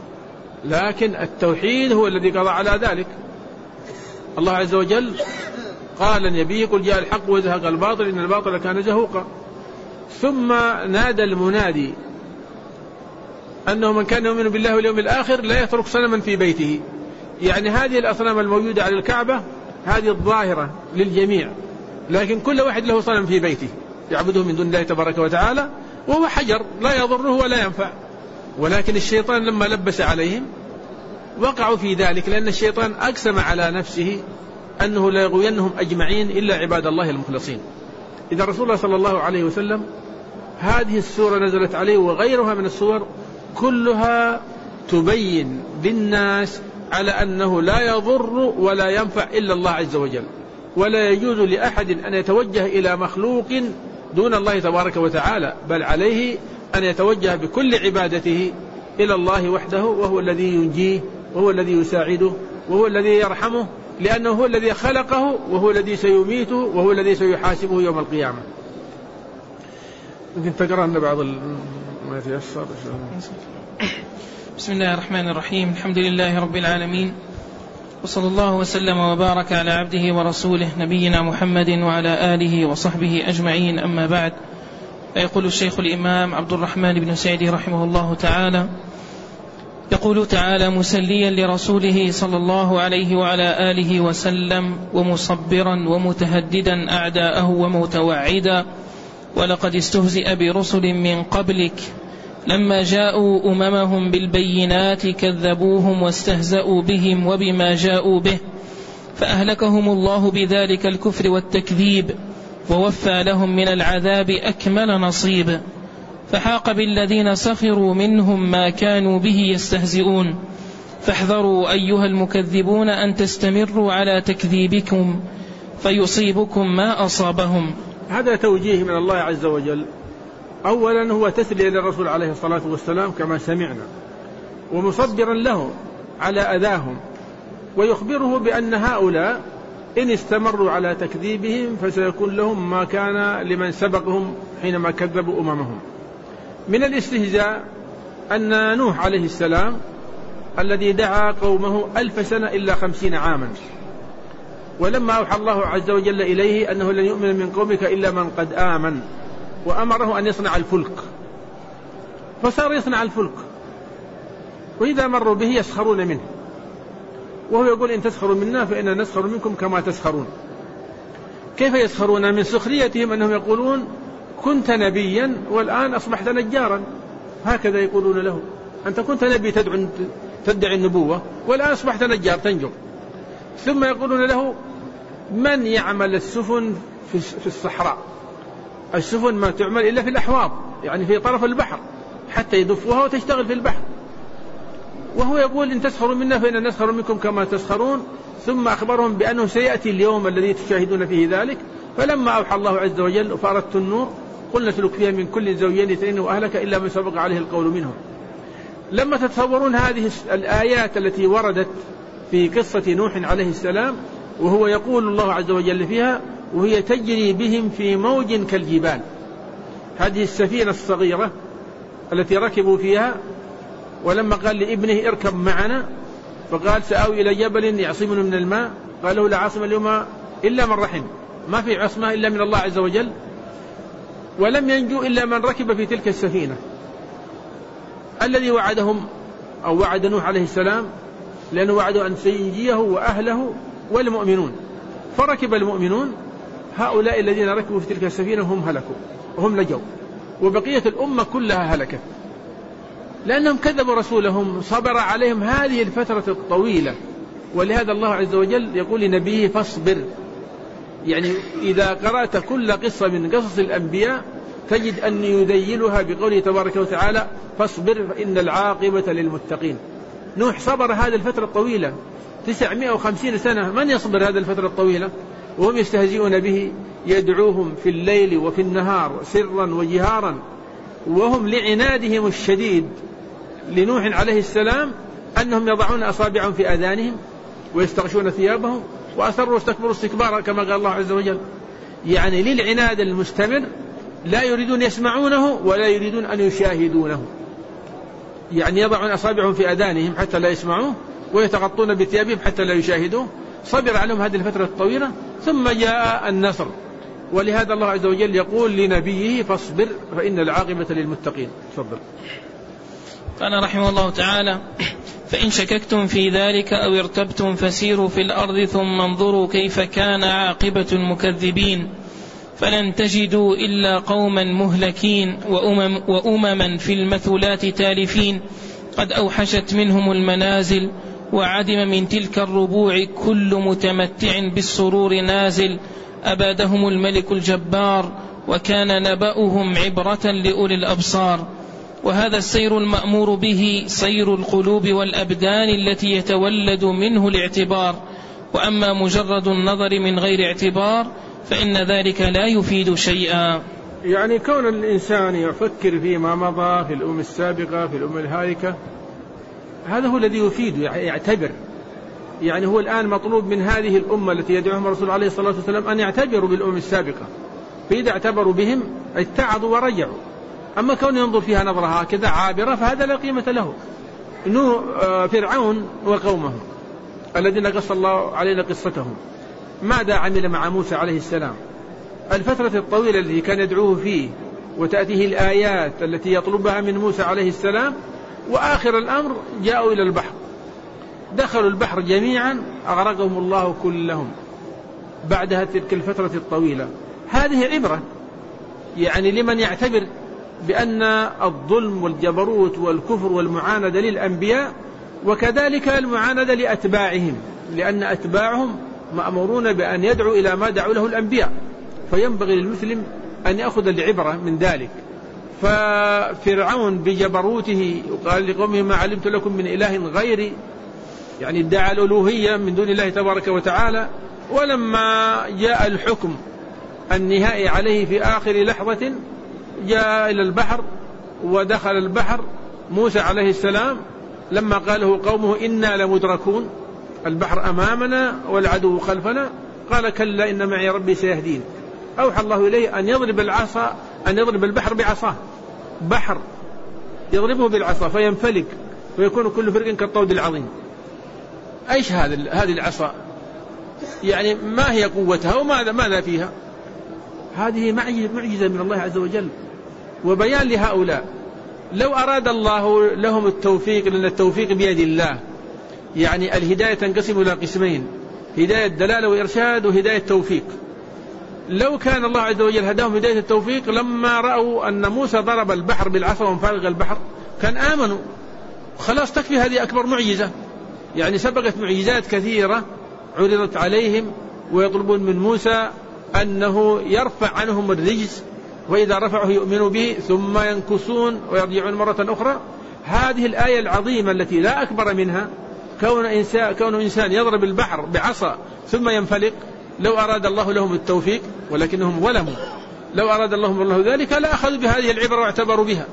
لكن التوحيد هو الذي قضى على ذلك. الله عز وجل قال النبي قل جاء الحق وزهق الباطل إن الباطل كان زهوقا. ثم نادى المنادي أنه من كان يؤمن بالله واليوم الآخر لا يترك صنما في بيته. يعني هذه الأصنام الموجودة على الكعبة هذه الظاهرة للجميع، لكن كل واحد له صنم في بيته يعبده من دون الله تبارك وتعالى، وهو حجر لا يضره ولا ينفع. ولكن الشيطان لما لبس عليهم وقعوا في ذلك، لأن الشيطان أقسم على نفسه أنه لا يغوينهم أجمعين إلا عباد الله المخلصين. إذا رسول الله صلى الله عليه وسلم هذه السورة نزلت عليه وغيرها من السور كلها تبين للناس على أنه لا يضر ولا ينفع إلا الله عز وجل، ولا يجوز لأحد أن يتوجه إلى مخلوق دون الله تبارك وتعالى، بل عليه أن يتوجه بكل عبادته إلى الله وحده، وهو الذي ينجيه وهو الذي يساعده وهو الذي يرحمه، لأنه هو الذي خلقه وهو الذي سيميته وهو الذي سيحاسبه يوم القيامة. ممكن تقرأ لنا بعض ما يتيسر. بسم الله الرحمن الرحيم. الحمد لله رب العالمين، وصلى الله وسلم وبارك على عبده ورسوله نبينا محمد وعلى آله وصحبه أجمعين. أما بعد، فيقول الشيخ الإمام عبد الرحمن بن سعيد رحمه الله تعالى يقول تعالى مسليا لرسوله صلى الله عليه وعلى آله وسلم ومصبرا ومتهددا أعداءه ومتوعدا ولقد استهزئ برسل من قبلك لما جاءوا أممهم بالبينات كذبوهم واستهزأوا بهم وبما جاءوا به فأهلكهم الله بذلك الكفر والتكذيب ووفى لهم من العذاب أكمل نصيب فحاق بالذين سخروا منهم ما كانوا به يستهزئون فاحذروا أيها المكذبون أن تستمروا على تكذيبكم فيصيبكم ما أصابهم. هذا توجيه من الله عز وجل. أولا هو تسلية للرسول عليه الصلاة والسلام كما سمعنا، ومصبرا له على أذاهم، ويخبره بأن هؤلاء إن استمروا على تكذيبهم فسيكون لهم ما كان لمن سبقهم حينما كذبوا أممهم. من الاستهزاء أن نوح عليه السلام الذي دعا قومه 1000 سنة إلا 50 عاما، ولما أوحى الله عز وجل إليه أنه لن يؤمن من قومك إلا من قد آمن، وأمره أن يصنع الفلك، فصار يصنع الفلك، وإذا مروا به يسخرون منه، وهو يقول إن تسخروا منا فإننا نسخر منكم كما تسخرون. كيف يسخرون؟ من سخريتهم أنهم يقولون كنت نبيا والآن أصبحت نجارا، هكذا يقولون له، أنت كنت نبي تدعي النبوة والآن أصبحت نجار تنجر. ثم يقولون له من يعمل السفن في الصحراء؟ السفن ما تعمل إلا في الأحواض، يعني في طرف البحر، حتى يدفوها وتشتغل في البحر، وهو يقول إن تسخروا منا فإننا نسخر منكم كما تسخرون. ثم أخبرهم بأنه سيأتي اليوم الذي تشاهدون فيه ذلك. فلما أوحى الله عز وجل فأردت النور قلنا اسلك فيها من كل زوجين اثنين وأهلك إلا من سبق عليه القول منهم. لما تتصورون هذه الآيات التي وردت في قصة نوح عليه السلام، وهو يقول الله عز وجل فيها وهي تجري بهم في موج كالجبال، هذه السفينة الصغيرة التي ركبوا فيها، ولما قال لابنه اركب معنا فقال سآوي إلى جبل يعصمني من الماء، قال له لا عاصم اليوم إلا من رحم، ما في عصمة إلا من الله عز وجل، ولم ينجو إلا من ركب في تلك السفينة. الذي وعدهم أو وعد نوح عليه السلام، لأنه وعده أن سينجيه وأهله والمؤمنون، فركب المؤمنون، هؤلاء الذين ركبوا في تلك السفينة هم هلكوا وهم نجوا، وبقية الأمة كلها هلكت لأنهم كذبوا رسولهم، صبر عليهم هذه الفترة الطويلة. ولهذا الله عز وجل يقول لنبيه فاصبر، يعني إذا قرأت كل قصة من قصص الأنبياء تجد أن يذيلها بقوله تبارك وتعالى فاصبر فإن العاقبة للمتقين. نوح صبر هذه الفترة الطويلة 950 سنة، من يصبر هذه الفترة الطويلة وهم يستهزئون به، يدعوهم في الليل وفي النهار سرا وجهارا، وهم لعنادهم الشديد لنوح عليه السلام أنهم يضعون أصابعهم في آذانهم ويستغشون ثيابهم وأسروا واستكبروا استكبارا كما قال الله عز وجل. يعني للعناد المستمر، لا يريدون يسمعونه ولا يريدون أن يشاهدونه، يعني يضعون أصابعهم في آذانهم حتى لا يسمعوه ويتغطون بثيابهم حتى لا يشاهدوه. صبر عليهم هذه الفترة الطويلة ثم جاء النصر، ولهذا الله عز وجل يقول لنبيه فاصبر فإن العاقبة للمتقين. تفضل. قال رحمه الله تعالى فإن شككتم في ذلك أو ارتبتم فسيروا في الأرض ثم انظروا كيف كان عاقبة المكذبين فلن تجدوا إلا قوما مهلكين وأمما في المثلات تالفين قد أوحشت منهم المنازل وعدم من تلك الربوع كل متمتع بالسرور نازل أبادهم الملك الجبار وكان نبأهم عبرة لأولي الأبصار. وهذا السير المأمور به سير القلوب والأبدان التي يتولد منه الاعتبار، وأما مجرد النظر من غير اعتبار فإن ذلك لا يفيد شيئا. يعني كون الإنسان يفكر فيما مضى في الأمم السابقة في الأمم الهالكة، هذا هو الذي يفيد، يعتبر. يعني هو الآن مطلوب من هذه الأمة التي يدعوهم الرسول عليه الصلاة والسلام أن يعتبروا بالأمم السابقة، فإذا اعتبروا بهم اتعظوا ورجعوا. أما كون ينظر فيها نظرة هكذا عابرة فهذا لا قيمة له. فرعون وقومه الذين قص الله علينا قصتهم، ماذا عمل مع موسى عليه السلام؟ الفترة الطويلة التي كان يدعوه فيه وتأتيه الآيات التي يطلبها من موسى عليه السلام، وآخر الأمر جاءوا إلى البحر، دخلوا البحر جميعا أغرقهم الله كلهم بعدها تلك الفترة الطويلة. هذه عبرة، يعني لمن يعتبر بأن الظلم والجبروت والكفر والمعاندة للأنبياء، وكذلك المعاندة لأتباعهم، لأن أتباعهم مأمورون بأن يدعوا إلى ما دعوا له الأنبياء، فينبغي للمسلم أن يأخذ العبرة من ذلك. ففرعون بجبروته وقال لقومه ما علمت لكم من إله غيري، يعني ادعى الألوهية من دون الله تبارك وتعالى. ولما جاء الحكم النهائي عليه في آخر لحظة جاء إلى البحر، ودخل البحر موسى عليه السلام لما قاله قومه إنا لمدركون، البحر أمامنا والعدو خلفنا، قال كلا إن معي ربي سيهدين. أوحى الله إليه أن يضرب العصا، أن يضرب البحر بعصاه، بحر يضربه بالعصا فينفلق ويكون كل فرق كالطود العظيم. أيش هذه العصا؟ يعني ما هي قوتها وماذا فيها؟ هذه معجزة من الله عز وجل وبيان لهؤلاء. لو أراد الله لهم التوفيق، لأن التوفيق بيد الله، يعني الهداية تنقسم إلى قسمين: هداية دلالة وإرشاد وهداية توفيق. لو كان الله عز وجل هداهم هداية التوفيق لما رأوا أن موسى ضرب البحر بالعصا وانفلق البحر كان آمنوا، خلاص تكفي، هذه أكبر معجزة. يعني سبقت معجزات كثيرة عرضت عليهم ويطلبون من موسى أنه يرفع عنهم الرجز، وإذا رفعه يؤمنوا به ثم ينكسون ويرجعون مرة أخرى. هذه الآية العظيمة التي لا أكبر منها كون إنسان يضرب البحر بعصا ثم ينفلق. لو أراد الله لهم التوفيق ولكنهم ظلموا، لو أراد الله ذلك لا أخذوا بهذه العبرة واعتبروا بها.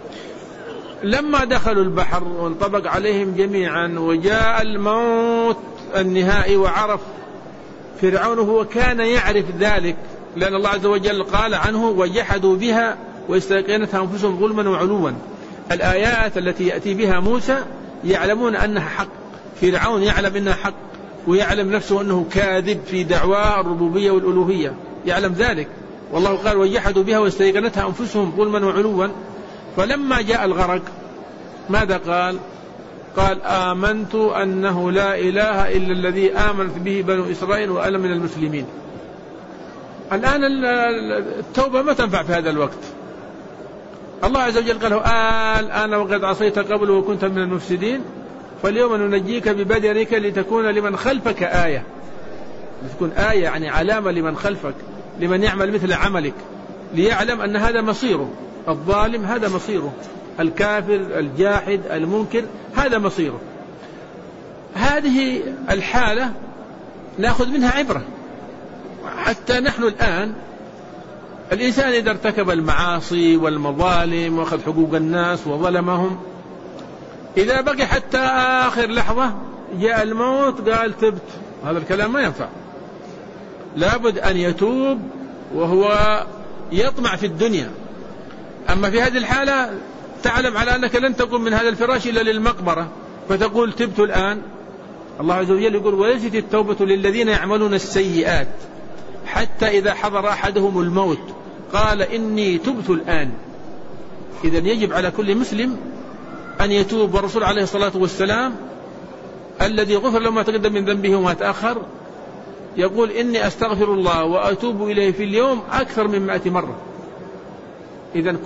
لما دخلوا البحر وانطبق عليهم جميعا وجاء الموت النهائي وعرف فرعون، هو كان يعرف ذلك، لأن الله عز وجل قال عنه وجحدوا بها واستيقنتها أنفسهم ظلما وعلوا. الآيات التي يأتي بها موسى يعلمون أنها حق، فرعون يعلم أنها حق ويعلم نفسه أنه كاذب في دعوى الربوبية والألوهية، يعلم ذلك، والله قال وجحدوا بها واستيقنتها أنفسهم ظلما وعلوا. فلما جاء الغرق ماذا قال؟ قال آمنت أنه لا إله إلا الذي آمنت به بنو إسرائيل وأنا من المسلمين. الآن التوبة ما تنفع في هذا الوقت. الله عز وجل قال الآن وقد عصيت قبل وكنت من المفسدين فاليوم ننجيك ببدنك لتكون لمن خلفك آية، لتكون آية يعني علامة لمن خلفك، لمن يعمل مثل عملك، ليعلم أن هذا مصيره، الظالم هذا مصيره، الكافر الجاحد المنكر هذا مصيره. هذه الحالة نأخذ منها عبرة. حتى نحن الآن الإنسان إذا ارتكب المعاصي والمظالم وأخذ حقوق الناس وظلمهم، إذا بقي حتى آخر لحظة جاء الموت قال تبت، هذا الكلام ما ينفع، لابد أن يتوب وهو يطمع في الدنيا. أما في هذه الحالة تعلم على أنك لن تقوم من هذا الفراش إلا للمقبرة فتقول تبت الآن. الله عز وجل يقول وليست التوبة للذين يعملون السيئات حتى إذا حضر أحدهم الموت قال إني تبت الآن. إذن يجب على كل مسلم أن يتوب، والرسول عليه الصلاة والسلام الذي غفر له ما تقدم من ذنبه وما تأخر يقول إني أستغفر الله وأتوب إليه في اليوم أكثر من 100 مرة. إذن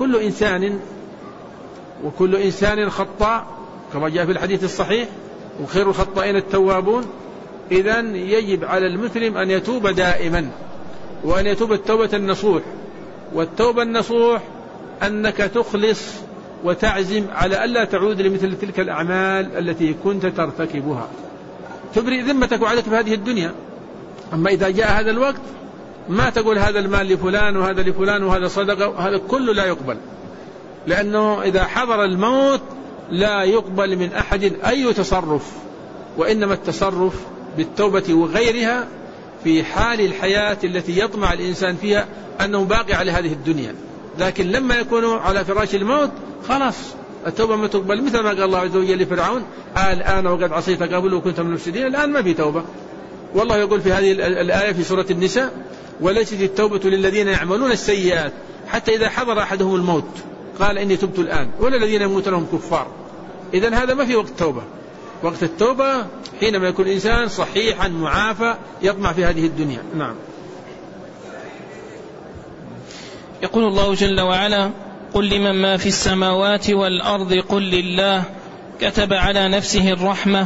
كل إنسان خطاء كما جاء في الحديث الصحيح، وخير الخطائين التوابون. إذن يجب على المسلم أن يتوب دائما، وأن يتوب التوبة النصوح. والتوبة النصوح أنك تخلص وتعزم على ألا تعود لمثل تلك الأعمال التي كنت ترتكبها، تبرئ ذمتك وعدك في هذه الدنيا. أما إذا جاء هذا الوقت ما تقول هذا المال لفلان وهذا لفلان وهذا صدقة، وهذا كله لا يقبل، لأنه إذا حضر الموت لا يقبل من أحد أي تصرف، وإنما التصرف بالتوبة وغيرها في حال الحياة التي يطمع الإنسان فيها أنه باقي على هذه الدنيا. لكن لما يكونوا على فراش الموت خلاص التوبة ما تقبل، مثل ما قال الله عز وجل لفرعون الآن وقد عصيت قبل وكنت من المفسدين، الآن ما في توبة. والله يقول في هذه الآية في سورة النساء وليست التوبة للذين يعملون السيئات حتى إذا حضر أحدهم الموت قال إني تبت الآن، ولا الذين يموتون هم كفار. إذن هذا ما في وقت توبة. وقت التوبة حينما يكون الإنسان صحيحا معافى يطمع في هذه الدنيا. نعم. يقول الله جل وعلا: قل لمن ما في السماوات والأرض قل لله كتب على نفسه الرحمة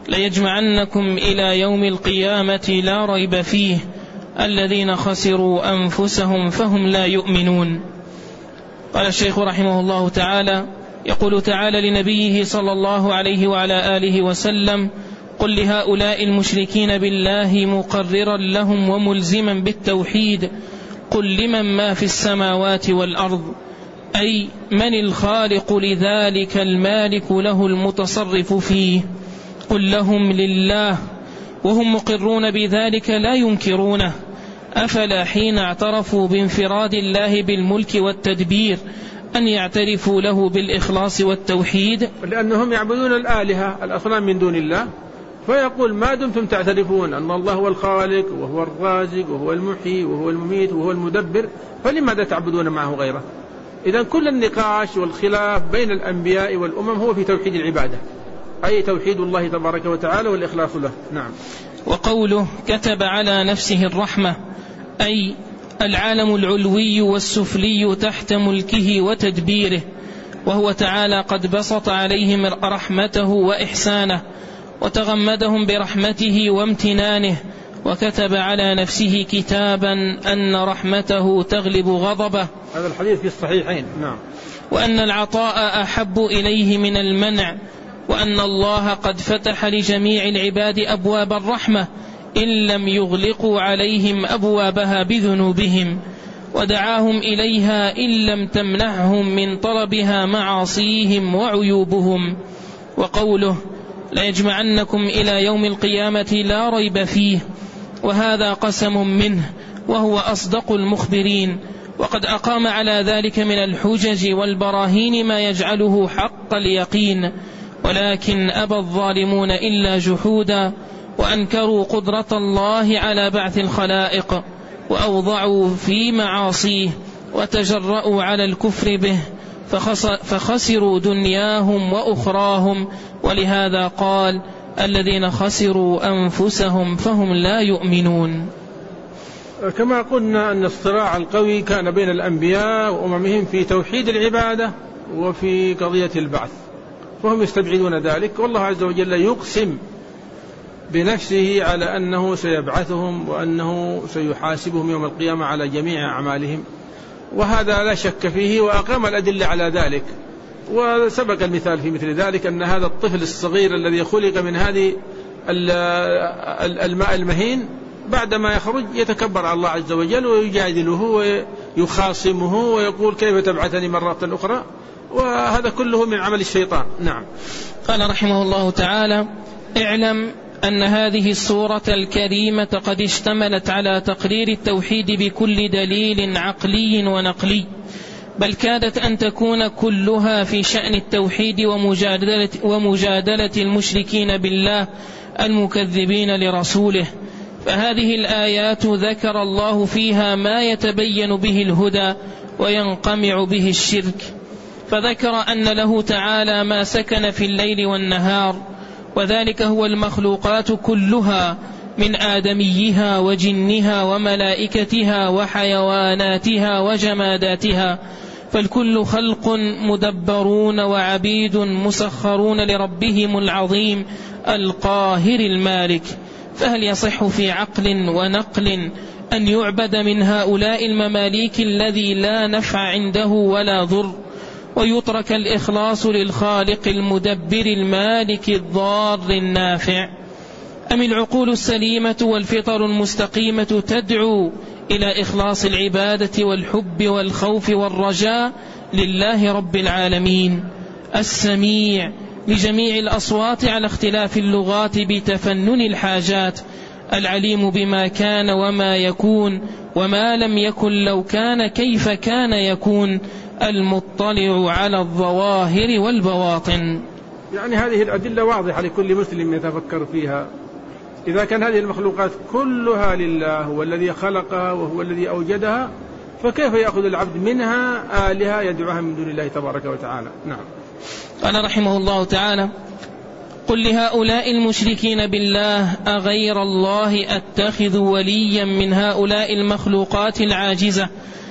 ليجمعنكم إلى يوم القيامة لا ريب فيه الذين خسروا أنفسهم فهم لا يؤمنون. قال الشيخ رحمه الله تعالى: يقول تعالى لنبيه صلى الله عليه وعلى آله وسلم: قل لهؤلاء المشركين بالله مقررا لهم وملزما بالتوحيد: قل لمن ما في السماوات والأرض، أي من الخالق لذلك المالك له المتصرف فيه. قل لهم لله، وهم مقرون بذلك لا ينكرونه، أفلا حين اعترفوا بانفراد الله بالملك والتدبير أن يعترفوا له بالإخلاص والتوحيد؟ لأنهم يعبدون الآلهة الأصنام من دون الله، فيقول: ما دمتم تعترفون أن الله هو الخالق وهو الرازق وهو المحيي وهو المميت وهو المدبر، فلماذا تعبدون معه غيره؟ إذن كل النقاش والخلاف بين الأنبياء والأمم هو في توحيد العبادة، أي توحيد الله تبارك وتعالى والإخلاص له. نعم. وقوله كتب على نفسه الرحمة، أي العالم العلوي والسفلي تحت ملكه وتدبيره، وهو تعالى قد بسط عليهم رحمته وإحسانه وتغمدهم برحمته وامتنانه، وكتب على نفسه كتابا أن رحمته تغلب غضبه. هذا الحديث في الصحيحين. نعم. وأن العطاء أحب إليه من المنع، وأن الله قد فتح لجميع العباد أبواب الرحمة إن لم يغلقوا عليهم أبوابها بذنوبهم، ودعاهم إليها إن لم تمنعهم من طلبها معاصيهم وعيوبهم. وقوله ليجمعنكم إلى يوم القيامة لا ريب فيه، وهذا قسم منه وهو أصدق المخبرين، وقد أقام على ذلك من الحجج والبراهين ما يجعله حق اليقين، ولكن أبى الظالمون إلا جحودا، وأنكروا قدرة الله على بعث الخلائق، وأوضعوا في معاصيه، وتجرؤوا على الكفر به، فخسروا دنياهم وأخراهم. ولهذا قال: الذين خسروا أنفسهم فهم لا يؤمنون. كما قلنا أن الصراع القوي كان بين الأنبياء وأممهم في توحيد العبادة وفي قضية البعث، فهم يستبعدون ذلك، والله عز وجل يقسم بنفسه على أنه سيبعثهم وأنه سيحاسبهم يوم القيامة على جميع أعمالهم، وهذا لا شك فيه، وأقام الأدلة على ذلك. وسبق المثال في مثل ذلك أن هذا الطفل الصغير الذي خلق من هذه الماء المهين بعدما يخرج يتكبر على الله عز وجل ويجادله ويخاصمه ويقول: كيف تبعثني مرة أخرى؟ وهذا كله من عمل الشيطان. نعم. قال رحمه الله تعالى: اعلم أن هذه السورة الكريمة قد اشتملت على تقرير التوحيد بكل دليل عقلي ونقلي، بل كادت أن تكون كلها في شأن التوحيد ومجادلة المشركين بالله المكذبين لرسوله. فهذه الآيات ذكر الله فيها ما يتبين به الهدى وينقمع به الشرك، فذكر أن له تعالى ما سكن في الليل والنهار، وذلك هو المخلوقات كلها من آدميها وجنها وملائكتها وحيواناتها وجماداتها، فالكل خلق مدبرون وعبيد مسخرون لربهم العظيم القاهر المالك. فهل يصح في عقل ونقل أن يعبد من هؤلاء المماليك الذي لا نفع عنده ولا ضر، ويترك الإخلاص للخالق المدبر المالك الضار النافع؟ أم العقول السليمة والفطر المستقيمة تدعو إلى إخلاص العبادة والحب والخوف والرجاء لله رب العالمين السميع لجميع الأصوات على اختلاف اللغات بتفنن الحاجات، العليم بما كان وما يكون وما لم يكن لو كان كيف كان يكون، المطلع على الظواهر والبواطن؟ يعني هذه الأدلة واضحة لكل مسلم يتفكر فيها. إذا كان هذه المخلوقات كلها لله، هو الذي خلقها وهو الذي أوجدها، فكيف يأخذ العبد منها آلهة يدعوها من دون الله تبارك وتعالى؟ نعم. قال رحمه الله تعالى: قل لهؤلاء المشركين بالله أغير الله أتخذ وليا من هؤلاء المخلوقات العاجزة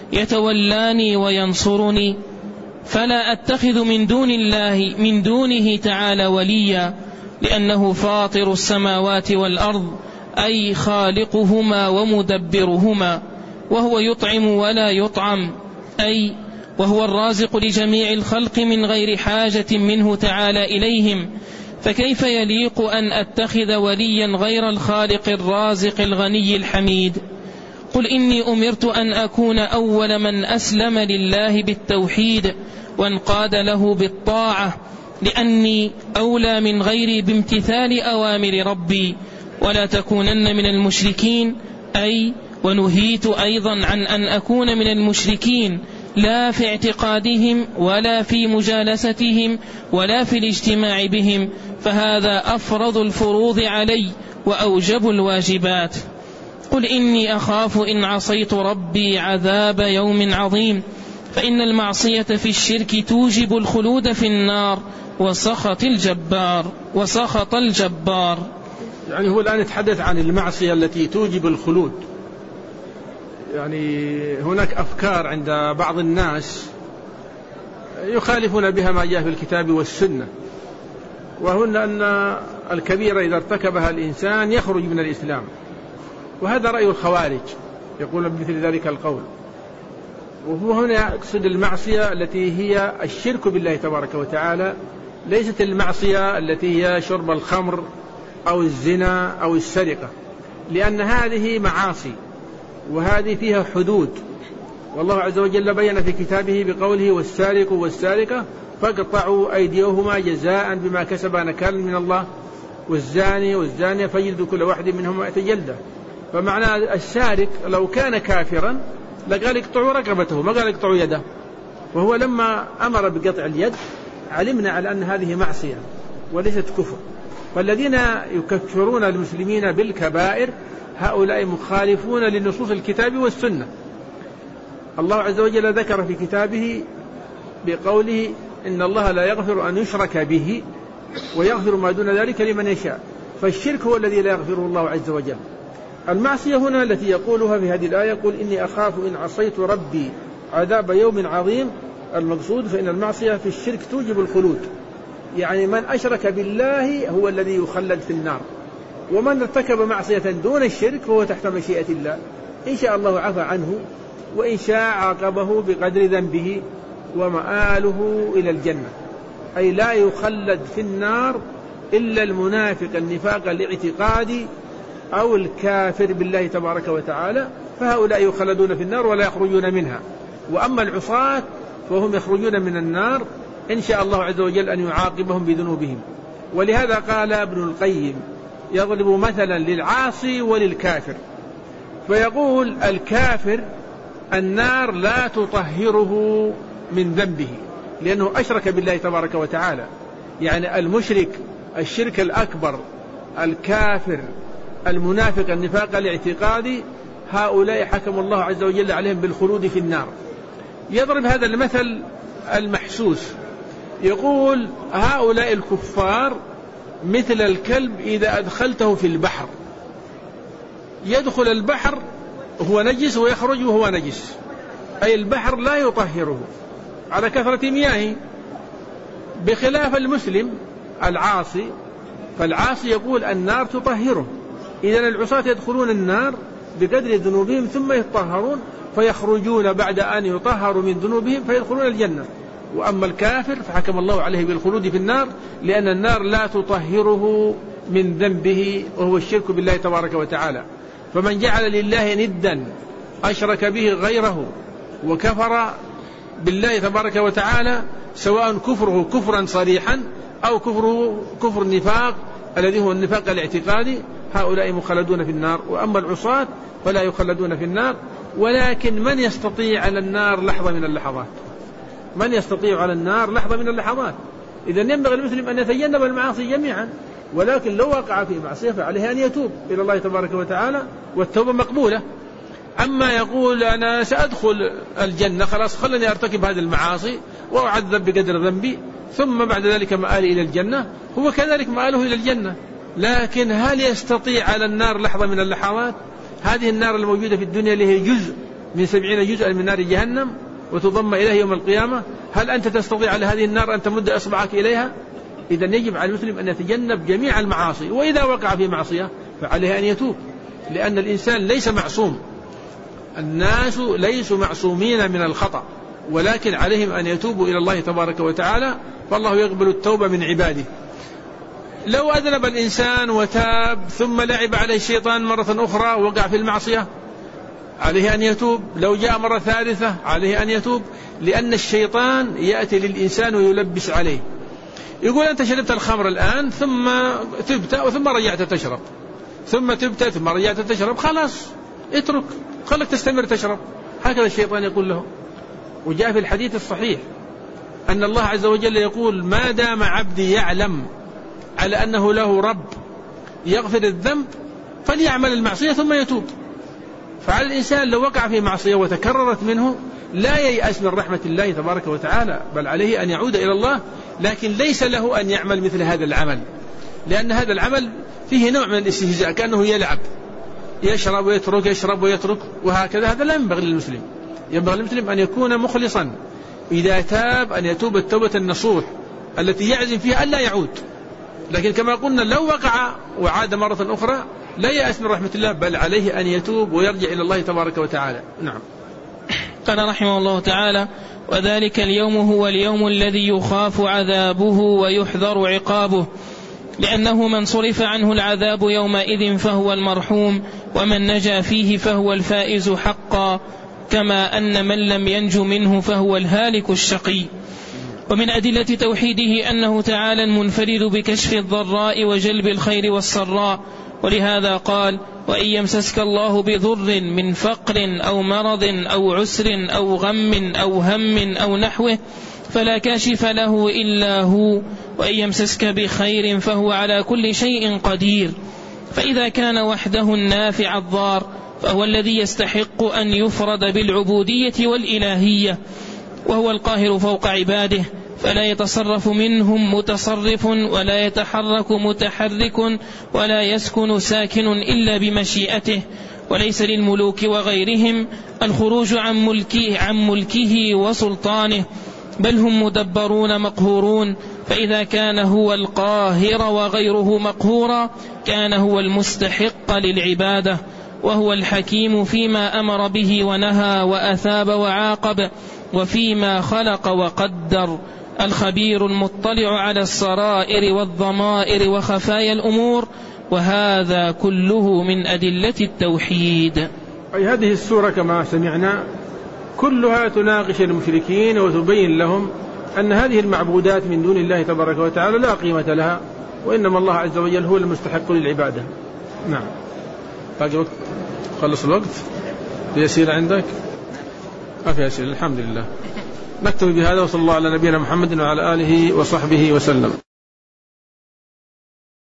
يتولاني وينصرني، فلا أتخذ من دونه تعالى وليا، لأنه فاطر السماوات والأرض، أي خالقهما ومدبرهما، وهو يطعم ولا يطعم، أي وهو الرازق لجميع الخلق من غير حاجة منه تعالى إليهم، فكيف يليق أن أتخذ وليا غير الخالق الرازق الغني الحميد؟ قل إني أمرت أن أكون أول من أسلم لله بالتوحيد وانقاد له بالطاعة، لأني أولى من غيري بامتثال أوامر ربي، ولا تكونن من المشركين، أي ونهيت أيضا عن أن أكون من المشركين، لا في اعتقادهم ولا في مجالستهم ولا في الاجتماع بهم، فهذا أفرض الفروض علي وأوجب الواجبات. قل إني أخاف إن عصيت ربي عذاب يوم عظيم، فإن المعصية في الشرك توجب الخلود في النار وسخط الجبار. يعني هو الآن يتحدث عن المعصية التي توجب الخلود. يعني هناك أفكار عند بعض الناس يخالفون بها ما جاء في الكتاب والسنة، وهن أن الكبيرة إذا ارتكبها الإنسان يخرج من الإسلام، وهذا رأي الخوارج يقول بمثل ذلك القول. وهو هنا يقصد المعصية التي هي الشرك بالله تبارك وتعالى، ليست المعصية التي هي شرب الخمر أو الزنا أو السرقة، لأن هذه معاصي وهذه فيها حدود، والله عز وجل بين في كتابه بقوله والسارق والسارقة فاقطعوا أيديهما جزاء بما كسبا نكالا من الله، والزاني والزانية فجلدوا كل واحد منهما 100 جلدة. فمعنى السارق لو كان كافرا لقال اقطعوا رقبته، ما قال اقطعوا يده، وهو لما أمر بقطع اليد علمنا على أن هذه معصية وليست كفر. فالذين يكفرون المسلمين بالكبائر هؤلاء مخالفون لنصوص الكتاب والسنة. الله عز وجل ذكر في كتابه بقوله إن الله لا يغفر أن يشرك به ويغفر ما دون ذلك لمن يشاء، فالشرك هو الذي لا يغفره الله عز وجل. المعصية هنا التي يقولها في هذه الآية قل إني أخاف إن عصيت ربي عذاب يوم عظيم، المقصود فإن المعصية في الشرك توجب الخلود، يعني من أشرك بالله هو الذي يخلد في النار، ومن ارتكب معصية دون الشرك فهو تحت مشيئة الله، إن شاء الله عفى عنه وإن شاء عاقبه بقدر ذنبه ومآله إلى الجنة. أي لا يخلد في النار إلا المنافق النفاق الاعتقادي أو الكافر بالله تبارك وتعالى، فهؤلاء يخلدون في النار ولا يخرجون منها. وأما العصاة فهم يخرجون من النار إن شاء الله عز وجل أن يعاقبهم بذنوبهم. ولهذا قال ابن القيم يضرب مثلا للعاصي وللكافر، فيقول الكافر النار لا تطهره من ذنبه لأنه أشرك بالله تبارك وتعالى، يعني المشرك الشرك الأكبر الكافر المنافق النفاق الاعتقادي هؤلاء حكم الله عز وجل عليهم بالخلود في النار. يضرب هذا المثل المحسوس، يقول هؤلاء الكفار مثل الكلب إذا أدخلته في البحر، يدخل البحر هو نجس ويخرج وهو نجس، أي البحر لا يطهره على كثرة مياهه، بخلاف المسلم العاصي، فالعاصي يقول النار تطهره. إذن العصاة يدخلون النار بقدر ذنوبهم ثم يطهرون فيخرجون بعد أن يطهروا من ذنوبهم فيدخلون الجنة. وأما الكافر فحكم الله عليه بالخلود في النار لأن النار لا تطهره من ذنبه وهو الشرك بالله تبارك وتعالى. فمن جعل لله ندا أشرك به غيره وكفر بالله تبارك وتعالى، سواء كفره كفرا صريحا أو كفره كفر نفاق الذي هو النفاق الاعتقادي، هؤلاء مخلدون في النار. وأما العصاة فلا يخلدون في النار، ولكن من يستطيع على النار لحظة من اللحظات، من يستطيع على النار لحظة من اللحظات. إذن ينبغي المسلم أن يتجنب المعاصي جميعا، ولكن لو وقع في معصية فعليه أن يتوب إلى الله تبارك وتعالى والتوبة مقبولة. أما يقول أنا سأدخل الجنة خلاص خلني أرتكب هذه المعاصي وأعذب بقدر ذنبي ثم بعد ذلك مآلي إلى الجنة، هو كذلك مآله إلى الجنة. لكن هل يستطيع على النار لحظة من اللحظات؟ هذه النار الموجودة في الدنيا اللي هي جزء من 70 جزءا من نار جهنم وتضم إليه يوم القيامة، هل أنت تستطيع على هذه النار أن تمد إصبعك إليها؟ إذن يجب على المسلم أن يتجنب جميع المعاصي، وإذا وقع في معصية فعليه أن يتوب، لأن الإنسان ليس معصوم، الناس ليسوا معصومين من الخطأ، ولكن عليهم أن يتوبوا إلى الله تبارك وتعالى، فالله يقبل التوبة من عباده. لو أذنب الإنسان وتاب ثم لعب عليه الشيطان مرة أخرى ووقع في المعصية عليه أن يتوب، لو جاء مرة ثالثة عليه أن يتوب، لأن الشيطان يأتي للإنسان ويلبس عليه، يقول أنت شربت الخمر الآن ثم تبت ثم رجعت تشرب، ثم تبت ثم رجعت تشرب، خلاص اترك، خلك تستمر تشرب، هكذا الشيطان يقول له. وجاء في الحديث الصحيح أن الله عز وجل يقول ما دام عبدي يعلم على أنه له رب يغفر الذنب فليعمل المعصية ثم يتوب. فعلى الإنسان لو وقع في معصية وتكررت منه لا ييأس من رحمة الله تبارك وتعالى، بل عليه أن يعود إلى الله، لكن ليس له أن يعمل مثل هذا العمل، لأن هذا العمل فيه نوع من الاستهزاء، كأنه يلعب، يشرب ويترك يشرب ويترك وهكذا، هذا لا ينبغي للمسلم. ينبغي للمسلم أن يكون مخلصا، إذا تاب أن يتوب التوبة النصوح التي يعزم فيها ألا يعود، لكن كما قلنا لو وقع وعاد مرة أخرى لا يأس من رحمة الله، بل عليه أن يتوب ويرجع إلى الله تبارك وتعالى. نعم. قال رحمه الله تعالى: وذلك اليوم هو اليوم الذي يخاف عذابه ويحذر عقابه، لأنه من صرف عنه العذاب يومئذ فهو المرحوم، ومن نجا فيه فهو الفائز حقا، كما أن من لم ينج منه فهو الهالك الشقي. ومن أدلة توحيده أنه تعالى المنفرد بكشف الضراء وجلب الخير والسراء، ولهذا قال: وإن يمسسك الله بضر من فقر أو مرض أو عسر أو غم أو هم أو نحوه فلا كاشف له إلا هو، وإن يمسسك بخير فهو على كل شيء قدير. فإذا كان وحده النافع الضار فهو الذي يستحق أن يفرد بالعبودية والإلهية، وهو القاهر فوق عباده، فلا يتصرف منهم متصرف ولا يتحرك متحرك ولا يسكن ساكن إلا بمشيئته، وليس للملوك وغيرهم الخروج عن ملكه وسلطانه، بل هم مدبرون مقهورون. فإذا كان هو القاهر وغيره مقهورا كان هو المستحق للعبادة، وهو الحكيم فيما أمر به ونهى وأثاب وعاقب، وفيما خلق وقدر، الخبير المطلع على السرائر والضمائر وخفايا الأمور، وهذا كله من أدلة التوحيد. أي هذه السورة كما سمعنا كلها تناقش المشركين وتبين لهم أن هذه المعبودات من دون الله تبارك وتعالى لا قيمة لها، وإنما الله عز وجل هو المستحق للعبادة. نعم. باقي وقت؟ خلص الوقت؟ يسير عندك؟ ما في يسير، الحمد لله. نكتفي بهذا، وصلى الله على نبينا محمد وعلى آله وصحبه وسلم.